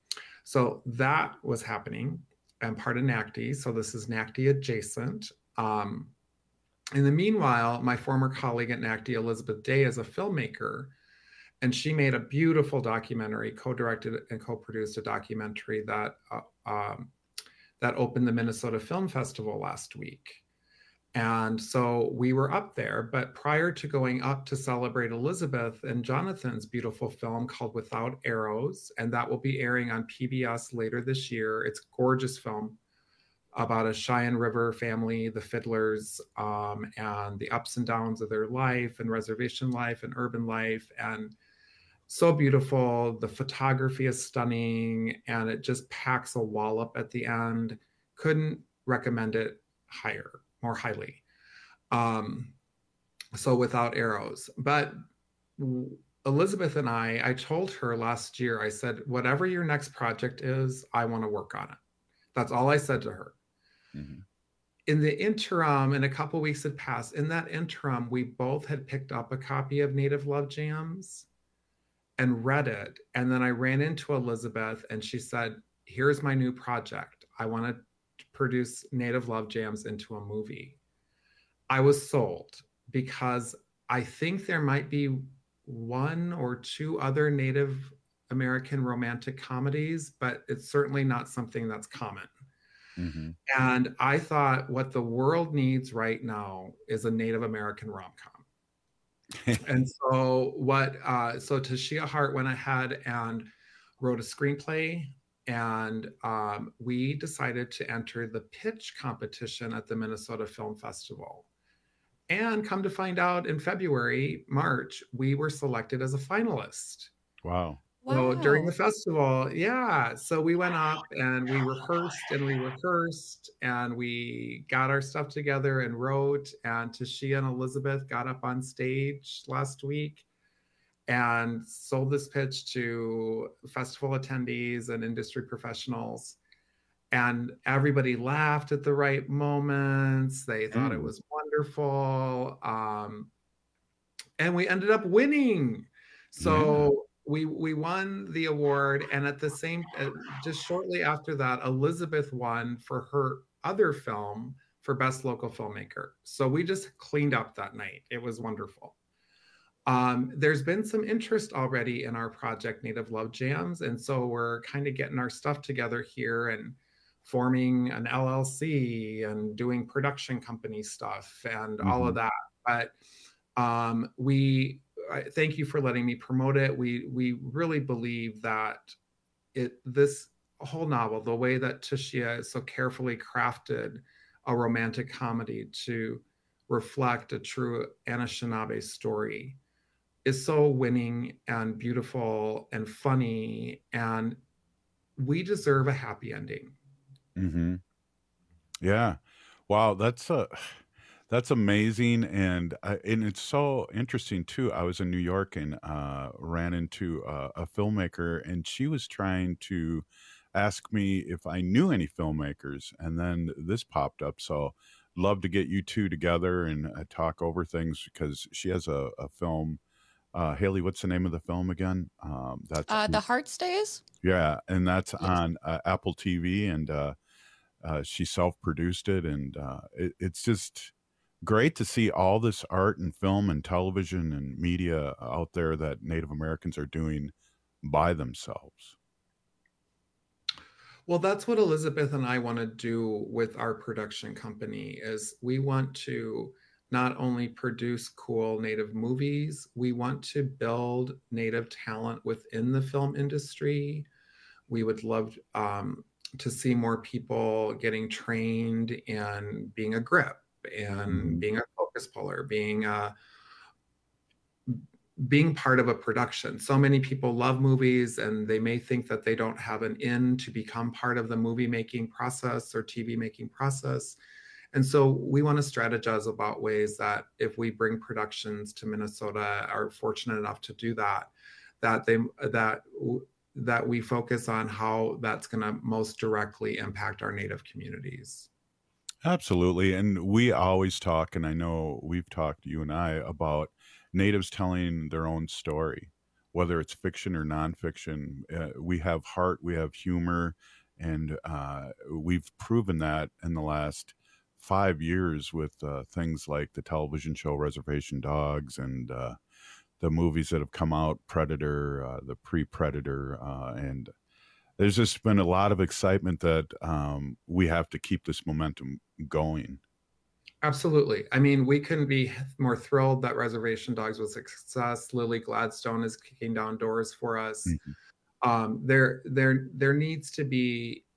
So that was happening. I'm part of NACDI, so this is NACDI adjacent. Um, in the meanwhile, my former colleague at NACDI, Elizabeth Day, is a filmmaker, and she made a beautiful documentary, co-directed and co-produced a documentary that uh, um, that opened the Minnesota Film Festival last week. And so we were up there, but prior to going up to celebrate Elizabeth and Jonathan's beautiful film called Without Arrows, and that will be airing on P B S later this year. It's a gorgeous film about a Cheyenne River family, the Fiddlers, um, and the ups and downs of their life and reservation life and urban life. And so beautiful. The photography is stunning, and it just packs a wallop at the end. Couldn't recommend it higher. More highly. Um, so Without Arrows. But Elizabeth and I, I told her last year, I said, whatever your next project is, I want to work on it. That's all I said to her. Mm-hmm. In the interim, and a couple weeks had passed, in that interim, we both had picked up a copy of Native Love Jams and read it. And then I ran into Elizabeth and she said, here's my new project. I want to produce Native Love Jams into a movie. I was sold because I think there might be one or two other Native American romantic comedies, but it's certainly not something that's common. Mm-hmm. And I thought what the world needs right now is a Native American rom-com. And so what, uh, so Tashia Hart went ahead and wrote a screenplay. And um, we decided to enter the pitch competition at the Minnesota Film Festival. And come to find out in February, March, we were selected as a finalist. Wow. So Wow. during the festival, yeah. So we went up and we rehearsed and we rehearsed and we got our stuff together and wrote. And Tashia and Elizabeth got up on stage last week and sold this pitch to festival attendees and industry professionals. And everybody laughed at the right moments. They thought mm. it was wonderful. Um, and we ended up winning. So yeah. we we won the award. And at the same, uh, just shortly after that, Elizabeth won for her other film for Best Local Filmmaker. So we just cleaned up that night. It was wonderful. Um, there's been some interest already in our project, Native Love Jams. And so we're kind of getting our stuff together here and forming an L L C and doing production company stuff and mm-hmm. all of that. But um, we, I, thank you for letting me promote it. We, we really believe that it, this whole novel, the way that Tashia so carefully crafted a romantic comedy to reflect a true Anishinaabe story, is so winning and beautiful and funny, and we deserve a happy ending. Mm-hmm. Yeah. Wow. That's a, that's amazing. And, uh, and it's so interesting too. I was in New York and, uh, ran into a, a filmmaker, and she was trying to ask me if I knew any filmmakers. And then this popped up. So love to get you two together and uh, talk over things, because she has a, a film. Uh, Haley, what's the name of the film again? Um, that's uh, The Heart Stays. Yeah, and that's yes. on uh, Apple T V, and uh, uh, she self-produced it, and uh, it, it's just great to see all this art and film and television and media out there that Native Americans are doing by themselves. Well, that's what Elizabeth and I want to do with our production company. Is we want to not only produce cool Native movies, we want to build Native talent within the film industry. We would love um, to see more people getting trained in being a grip and mm-hmm. being a focus puller, being a, being part of a production. So many people love movies, and they may think that they don't have an in to become part of the movie making process or T V making process. And so we want to strategize about ways that if we bring productions to Minnesota, are fortunate enough to do that, that they that that we focus on how that's going to most directly impact our Native communities. Absolutely. And we always talk, and I know we've talked, you and I, about Natives telling their own story, whether it's fiction or nonfiction. Uh, we have heart, we have humor, and uh, we've proven that in the last five years with uh, things like the television show Reservation Dogs and uh, the movies that have come out, Predator, uh, the pre-Predator, uh, and there's just been a lot of excitement that um, we have to keep this momentum going. Absolutely. I mean, we couldn't be more thrilled that Reservation Dogs was a success. Lily Gladstone is kicking down doors for us. Mm-hmm. Um, there, there, there needs to be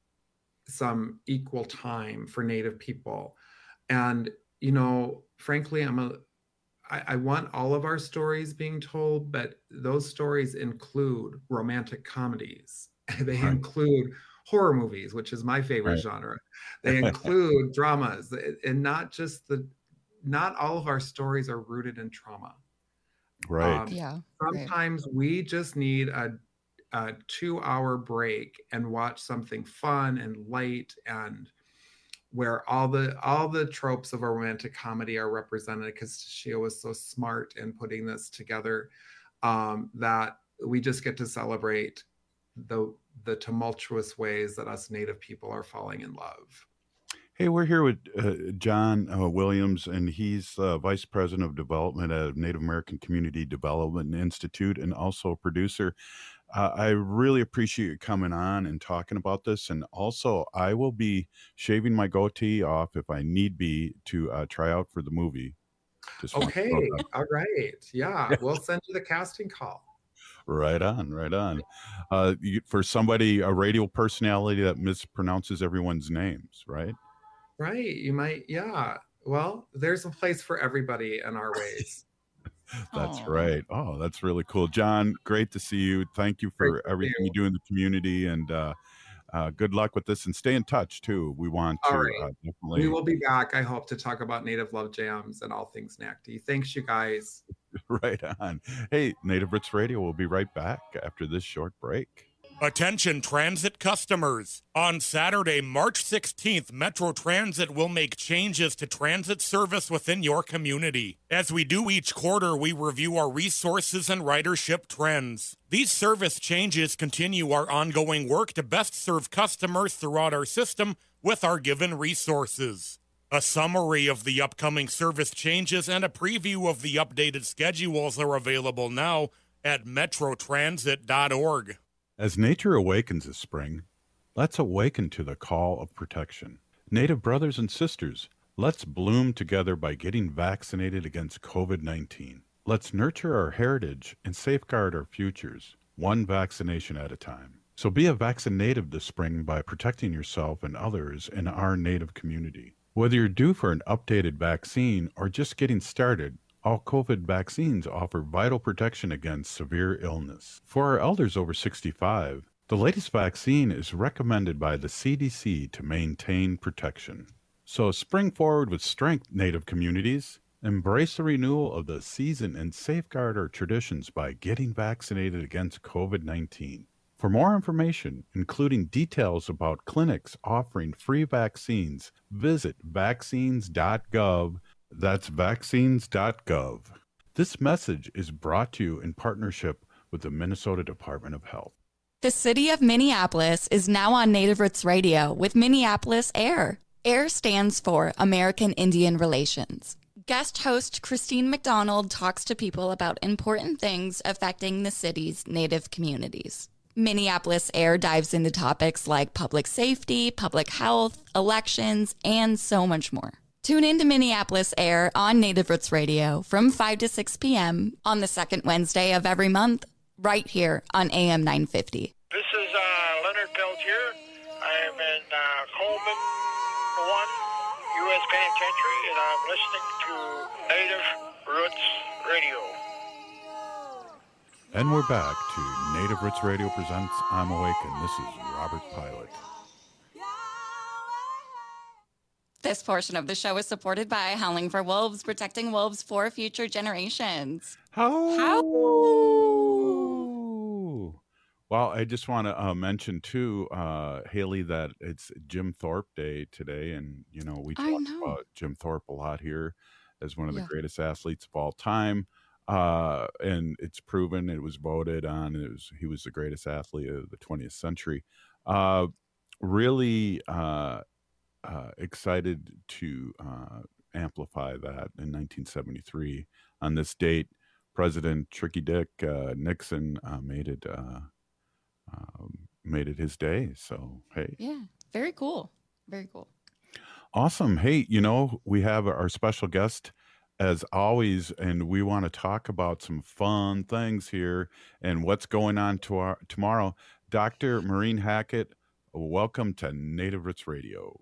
some equal time for Native people. And, you know, frankly, I'm a, I, I want all of our stories being told, but those stories include romantic comedies. They right. include horror movies, which is my favorite right. genre. They include dramas, and not just the, not all of our stories are rooted in trauma. Right. Um, yeah. Sometimes right. we just need a, a two hour break and watch something fun and light, and where all the all the tropes of a romantic comedy are represented, because Shia was so smart in putting this together, um, that we just get to celebrate the the tumultuous ways that us Native people are falling in love. Hey, we're here with uh, John uh, Williams, and he's uh, Vice President of Development at Native American Community Development Institute, and also a producer. Uh, I really appreciate you coming on and talking about this. And also, I will be shaving my goatee off if I need be to uh, try out for the movie. Just okay. All right. Yeah. We'll send you the casting call. Right on. Right on. Uh, you, for somebody, a radio personality that mispronounces everyone's names, right? Right. You might. Yeah. Well, there's a place for everybody in our ways. That's Aww. right. Oh, that's really cool. John, great to see you. Thank you for everything you. you do in the community, and uh, uh, good luck with this, and stay in touch too. We want to all right. uh, definitely. We will be back, I hope, to talk about Native Love Jams and all things N A C D. Thanks, you guys. Right on. Hey, Native Roots Radio will be right back after this short break. Attention transit customers. On Saturday, March sixteenth, Metro Transit will make changes to transit service within your community. As we do each quarter, we review our resources and ridership trends. These service changes continue our ongoing work to best serve customers throughout our system with our given resources. A summary of the upcoming service changes and a preview of the updated schedules are available now at metro transit dot org. As nature awakens this spring, let's awaken to the call of protection. Native brothers and sisters, let's bloom together by getting vaccinated against COVID nineteen. Let's nurture our heritage and safeguard our futures, one vaccination at a time. So be a vaccinative this spring by protecting yourself and others in our Native community. Whether you're due for an updated vaccine or just getting started, all COVID vaccines offer vital protection against severe illness. For our elders over sixty-five, the latest vaccine is recommended by the C D C to maintain protection. So spring forward with strength, Native communities. Embrace the renewal of the season and safeguard our traditions by getting vaccinated against COVID nineteen. For more information, including details about clinics offering free vaccines, visit vaccines dot gov. That's vaccines dot gov. This message is brought to you in partnership with the Minnesota Department of Health. The city of Minneapolis is now on Native Roots Radio with Minneapolis AIR. AIR stands for American Indian Relations. Guest host Christine McDonald talks to people about important things affecting the city's Native communities. Minneapolis AIR dives into topics like public safety, public health, elections, and so much more. Tune in to Minneapolis AIR on Native Roots Radio from five to six p.m. on the second Wednesday of every month, right here on A M nine fifty. This is uh, Leonard Peltier. I am in uh, Coleman one, U S Penitentiary, and I'm listening to Native Roots Radio. And we're back to Native Roots Radio presents I'm Awake, and this is Robert Pilot. This portion of the show is supported by Howling for Wolves, protecting wolves for future generations. How? How? Well, I just want to uh, mention too, uh, Haley, that it's Jim Thorpe Day today, and you know we talk about Jim Thorpe a lot here as one of the Yeah. greatest athletes of all time, uh, and it's proven. It was voted on. It was he was the greatest athlete of the twentieth century. Uh, really uh, uh, excited to uh, amplify that in nineteen seventy-three. On this date, President Tricky Dick uh, Nixon uh, made it. Uh, Um, made it his day. So, hey. Yeah, very cool. Very cool. Awesome. Hey, you know, we have our special guest as always, and we want to talk about some fun things here and what's going on to our, tomorrow. Doctor Maureen Hackett, welcome to Native Roots Radio.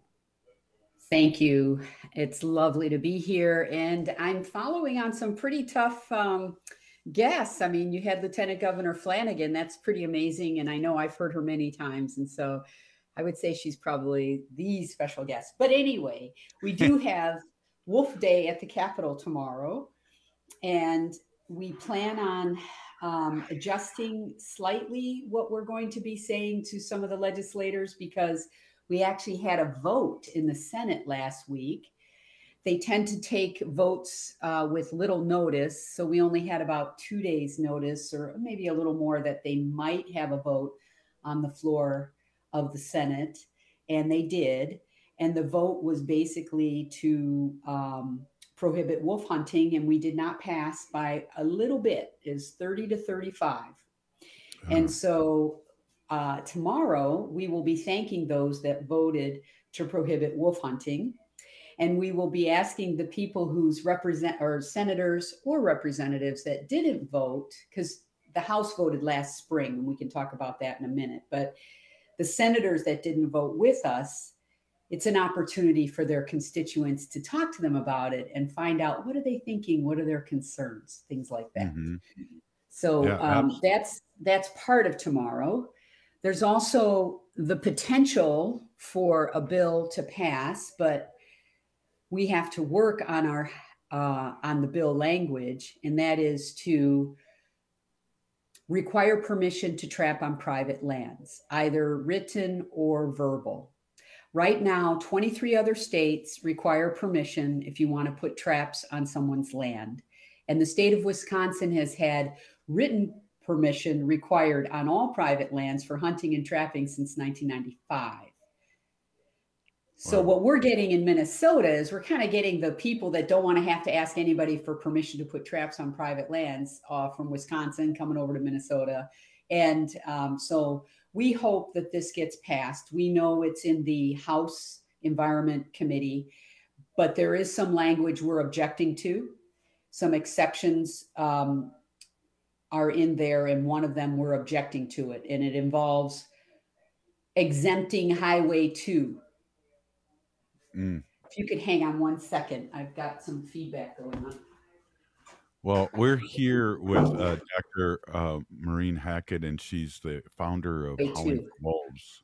Thank you. It's lovely to be here. And I'm following on some pretty tough um, guests. I mean, you had Lieutenant Governor Flanagan. That's pretty amazing. And I know I've heard her many times. And so I would say she's probably the special guest. But anyway, we do have Wolf Day at the Capitol tomorrow. And we plan on um, adjusting slightly what we're going to be saying to some of the legislators, because we actually had a vote in the Senate last week. They tend to take votes uh, with little notice. So we only had about two days notice, or maybe a little more, that they might have a vote on the floor of the Senate. And they did. And the vote was basically to um, prohibit wolf hunting. And we did not pass by a little bit, is thirty to thirty-five. Uh-huh. And so uh, tomorrow we will be thanking those that voted to prohibit wolf hunting. And we will be asking the people whose represent or senators or representatives that didn't vote, because the House voted last spring, and we can talk about that in a minute. But the senators that didn't vote with us, it's an opportunity for their constituents to talk to them about it and find out, what are they thinking? What are their concerns? Things like that. Mm-hmm. So yeah, um, that's that's part of tomorrow. There's also the potential for a bill to pass, but we have to work on our uh, on the bill language, and that is to require permission to trap on private lands, either written or verbal. Right now, twenty-three other states require permission if you want to put traps on someone's land. And the state of Wisconsin has had written permission required on all private lands for hunting and trapping since nineteen ninety-five. So wow. What we're getting in Minnesota is we're kind of getting the people that don't want to have to ask anybody for permission to put traps on private lands uh, from Wisconsin coming over to Minnesota. And um, so we hope that this gets passed. We know it's in the House Environment Committee, but there is some language we're objecting to. Some exceptions um, are in there, and one of them we're objecting to it. And it involves exempting Highway two. Mm. If you could hang on one second, I've got some feedback going on. Well, we're here with uh, Doctor Uh, Maureen Hackett, and she's the founder of Howling for Wolves.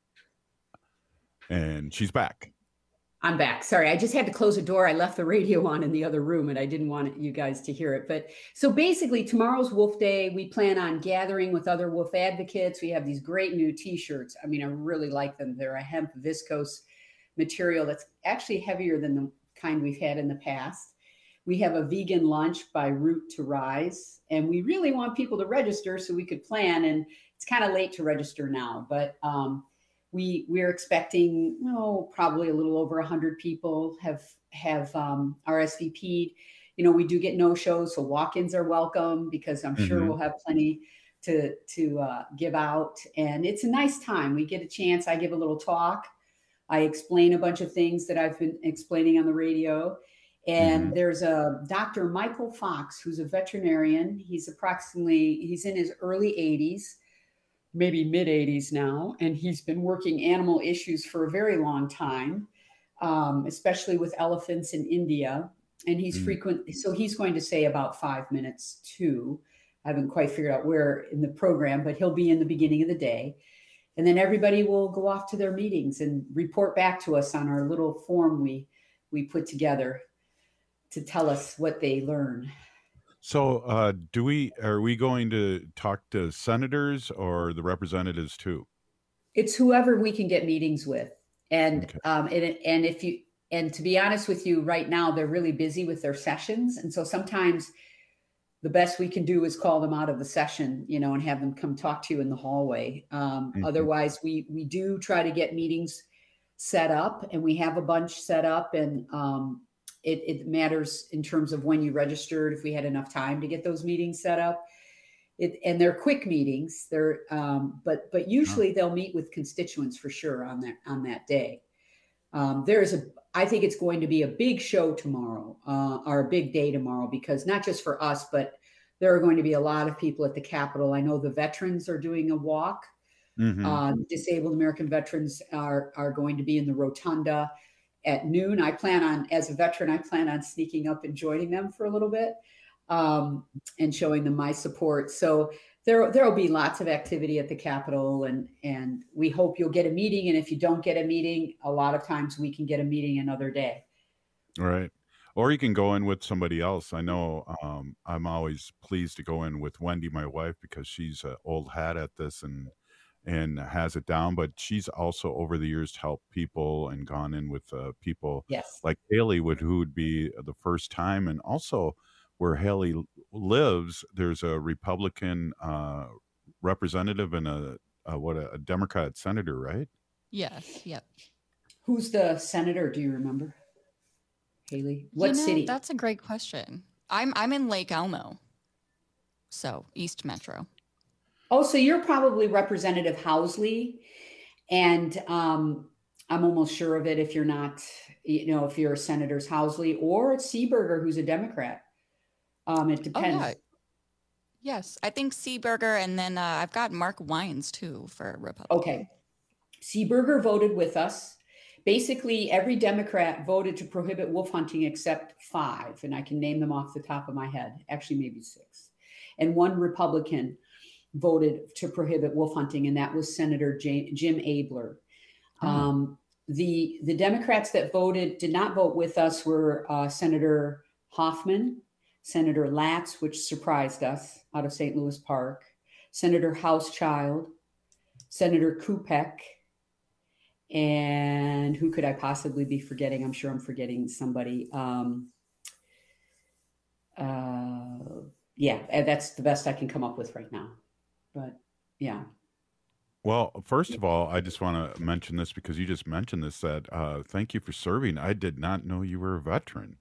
And she's back. I'm back. Sorry, I just had to close the door. I left the radio on in the other room, and I didn't want you guys to hear it. But so basically, tomorrow's Wolf Day. We plan on gathering with other wolf advocates. We have these great new T-shirts. I mean, I really like them. They're a hemp viscose material that's actually heavier than the kind we've had in the past. We have a vegan lunch by Root to Rise, and we really want people to register so we could plan. And it's kind of late to register now, but um, we we're expecting, oh, probably a little over a hundred people have have um, R S V P'd. You know, we do get no shows, so walk-ins are welcome, because I'm mm-hmm. sure we'll have plenty to to uh, give out, and it's a nice time. We get a chance. I give a little talk. I explain a bunch of things that I've been explaining on the radio. And mm-hmm. there's a Doctor Michael Fox, who's a veterinarian. He's approximately, he's in his early eighties, maybe mid eighties now. And he's been working animal issues for a very long time, um, especially with elephants in India. And he's mm-hmm. frequent. So he's going to say about five minutes too. I haven't quite figured out where in the program, but he'll be in the beginning of the day. And then everybody will go off to their meetings and report back to us on our little form we we put together to tell us what they learn. So uh, do we, are we going to talk to senators or the representatives too? It's whoever we can get meetings with. And, Okay. um, and, and if you, and to be honest with you, right now, they're really busy with their sessions. And so sometimes the best we can do is call them out of the session, you know, and have them come talk to you in the hallway. Um, Mhm. Otherwise, we, we do try to get meetings set up, and we have a bunch set up, and um, it, it matters in terms of when you registered, if we had enough time to get those meetings set up. It, and they're quick meetings. They're, um, but but usually they'll meet with constituents for sure on that on that day. Um, there's a, I think it's going to be a big show tomorrow, uh, or a big day tomorrow, because not just for us, but there are going to be a lot of people at the Capitol. I know the veterans are doing a walk. Mhm. Uh, disabled American veterans are are going to be in the rotunda at noon. I plan on, as a veteran, I plan on sneaking up and joining them for a little bit, um, and showing them my support. So there there will be lots of activity at the Capitol, and and we hope you'll get a meeting. And if you don't get a meeting, a lot of times we can get a meeting another day. Right. Or you can go in with somebody else. I know um, I'm always pleased to go in with Wendy, my wife, because she's an old hat at this and and has it down. But she's also over the years helped people and gone in with uh, people Yes. like Haley would, who would be the first time. And also where Haley l- lives, there's a Republican uh, representative and a, a what a, a Democrat senator, right? Yes. Yep. Who's the senator? Do you remember? Haley, what You know, city? That's a great question. I'm I'm in Lake Elmo, so East Metro. Oh, so you're probably Representative Housley, and um, I'm almost sure of it if you're not, you know, if you're Senators Housley or Seeberger, who's a Democrat. Um, it Oh depends. yeah. Yes, I think Seeberger, and then uh, I've got Mark Wines too for Republican. Okay. Seeberger voted with us. Basically, every Democrat voted to prohibit wolf hunting except five, and I can name them off the top of my head, actually maybe six. And one Republican voted to prohibit wolf hunting, and that was Senator J- Jim Abler. Hmm. Um, the, the Democrats that voted, did not vote with us were uh, Senator Hoffman, Senator Latz, which surprised us, out of Saint Louis Park, Senator Housechild, Senator Kupek, and who could I possibly be forgetting? I'm sure I'm forgetting somebody. Um, uh, yeah, and that's the best I can come up with right now. But yeah. Well, first of all, I just want to mention this because you just mentioned this, that uh, thank you for serving. I did not know you were a veteran.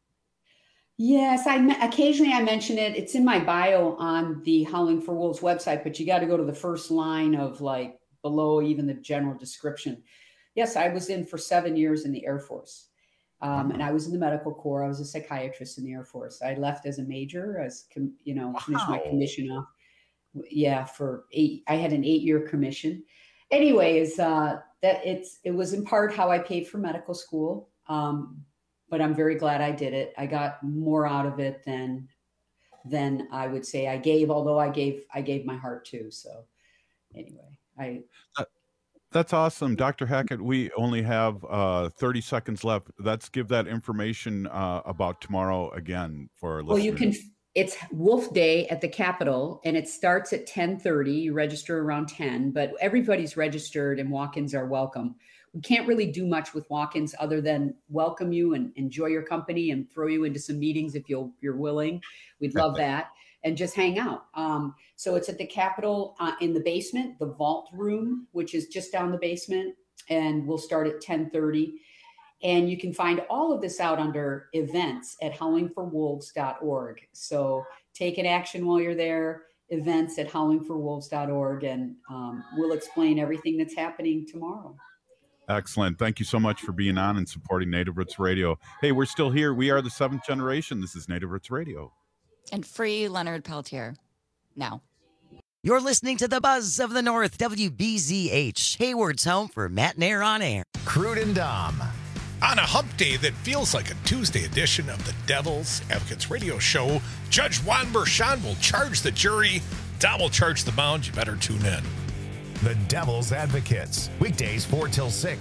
Yes, I me- occasionally I mention it. It's in my bio on the Howling for Wolves website, but you got to go to the first line of like below even the general description. Yes, I was in for seven years in the Air Force, um, and I was in the medical corps. I was a psychiatrist in the Air Force. I left as a major, as com- you know, finished my Wow. commission off. Yeah, for eight. I had an eight-year commission. Anyways, uh, that it's it was in part how I paid for medical school. Um, but I'm very glad I did it. I got more out of it than than I would say I gave, although I gave I gave my heart too. So anyway, I Uh, That's awesome. Doctor Hackett, we only have uh, thirty seconds left. Let's give that information uh, about tomorrow again for our well, you listeners. can. It's Wolf Day at the Capitol, and it starts at ten thirty. You register around ten, but everybody's registered, and walk-ins are welcome. We can't really do much with walk-ins other than welcome you and enjoy your company and throw you into some meetings if you'll, you're willing. We'd love that. And just hang out. Um, so it's at the Capitol uh, in the basement, the vault room, which is just down the basement, and we'll start at ten thirty. And you can find all of this out under events at howling for wolves dot org. So take an action while you're there, events at howling for wolves dot org, and um, we'll explain everything that's happening tomorrow. Excellent. Thank you so much for being on and supporting Native Roots Radio. Hey, we're still here. We are the seventh generation. This is Native Roots Radio. And free Leonard Peltier now. You're listening to the Buzz of the North, W B Z H, Hayward's home for Matt Nair on air. Crude and Dom. On a hump day that feels like a Tuesday edition of the Devil's Advocates radio show, Judge Juan Merchan will charge the jury. Dom will charge the bound. You better tune in. The Devil's Advocates. Weekdays four till six.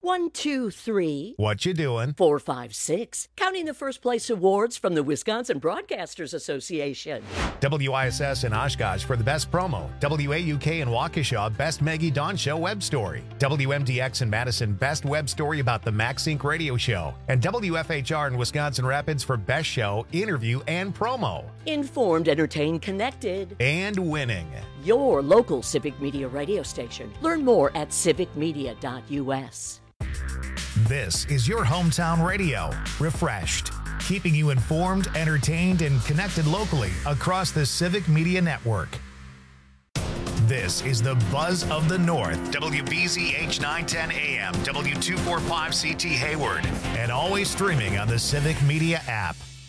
One, two, three. What you doing? Four, five, six. Counting the first place awards from the Wisconsin Broadcasters Association. W I S S in Oshkosh for the best promo. W A U K in Waukesha, best Maggie Dawn Show web story. W M D X in Madison, best web story about the Max Inc radio show. And W F H R in Wisconsin Rapids for best show, interview, and promo. Informed, entertained, connected. And winning. Your local Civic Media radio station. Learn more at civic media dot U S. This is your hometown radio, refreshed, keeping you informed, entertained, and connected locally across the Civic Media Network. This is the Buzz of the North, W B Z H nine ten A M, W two forty-five C T Hayward, and always streaming on the Civic Media app.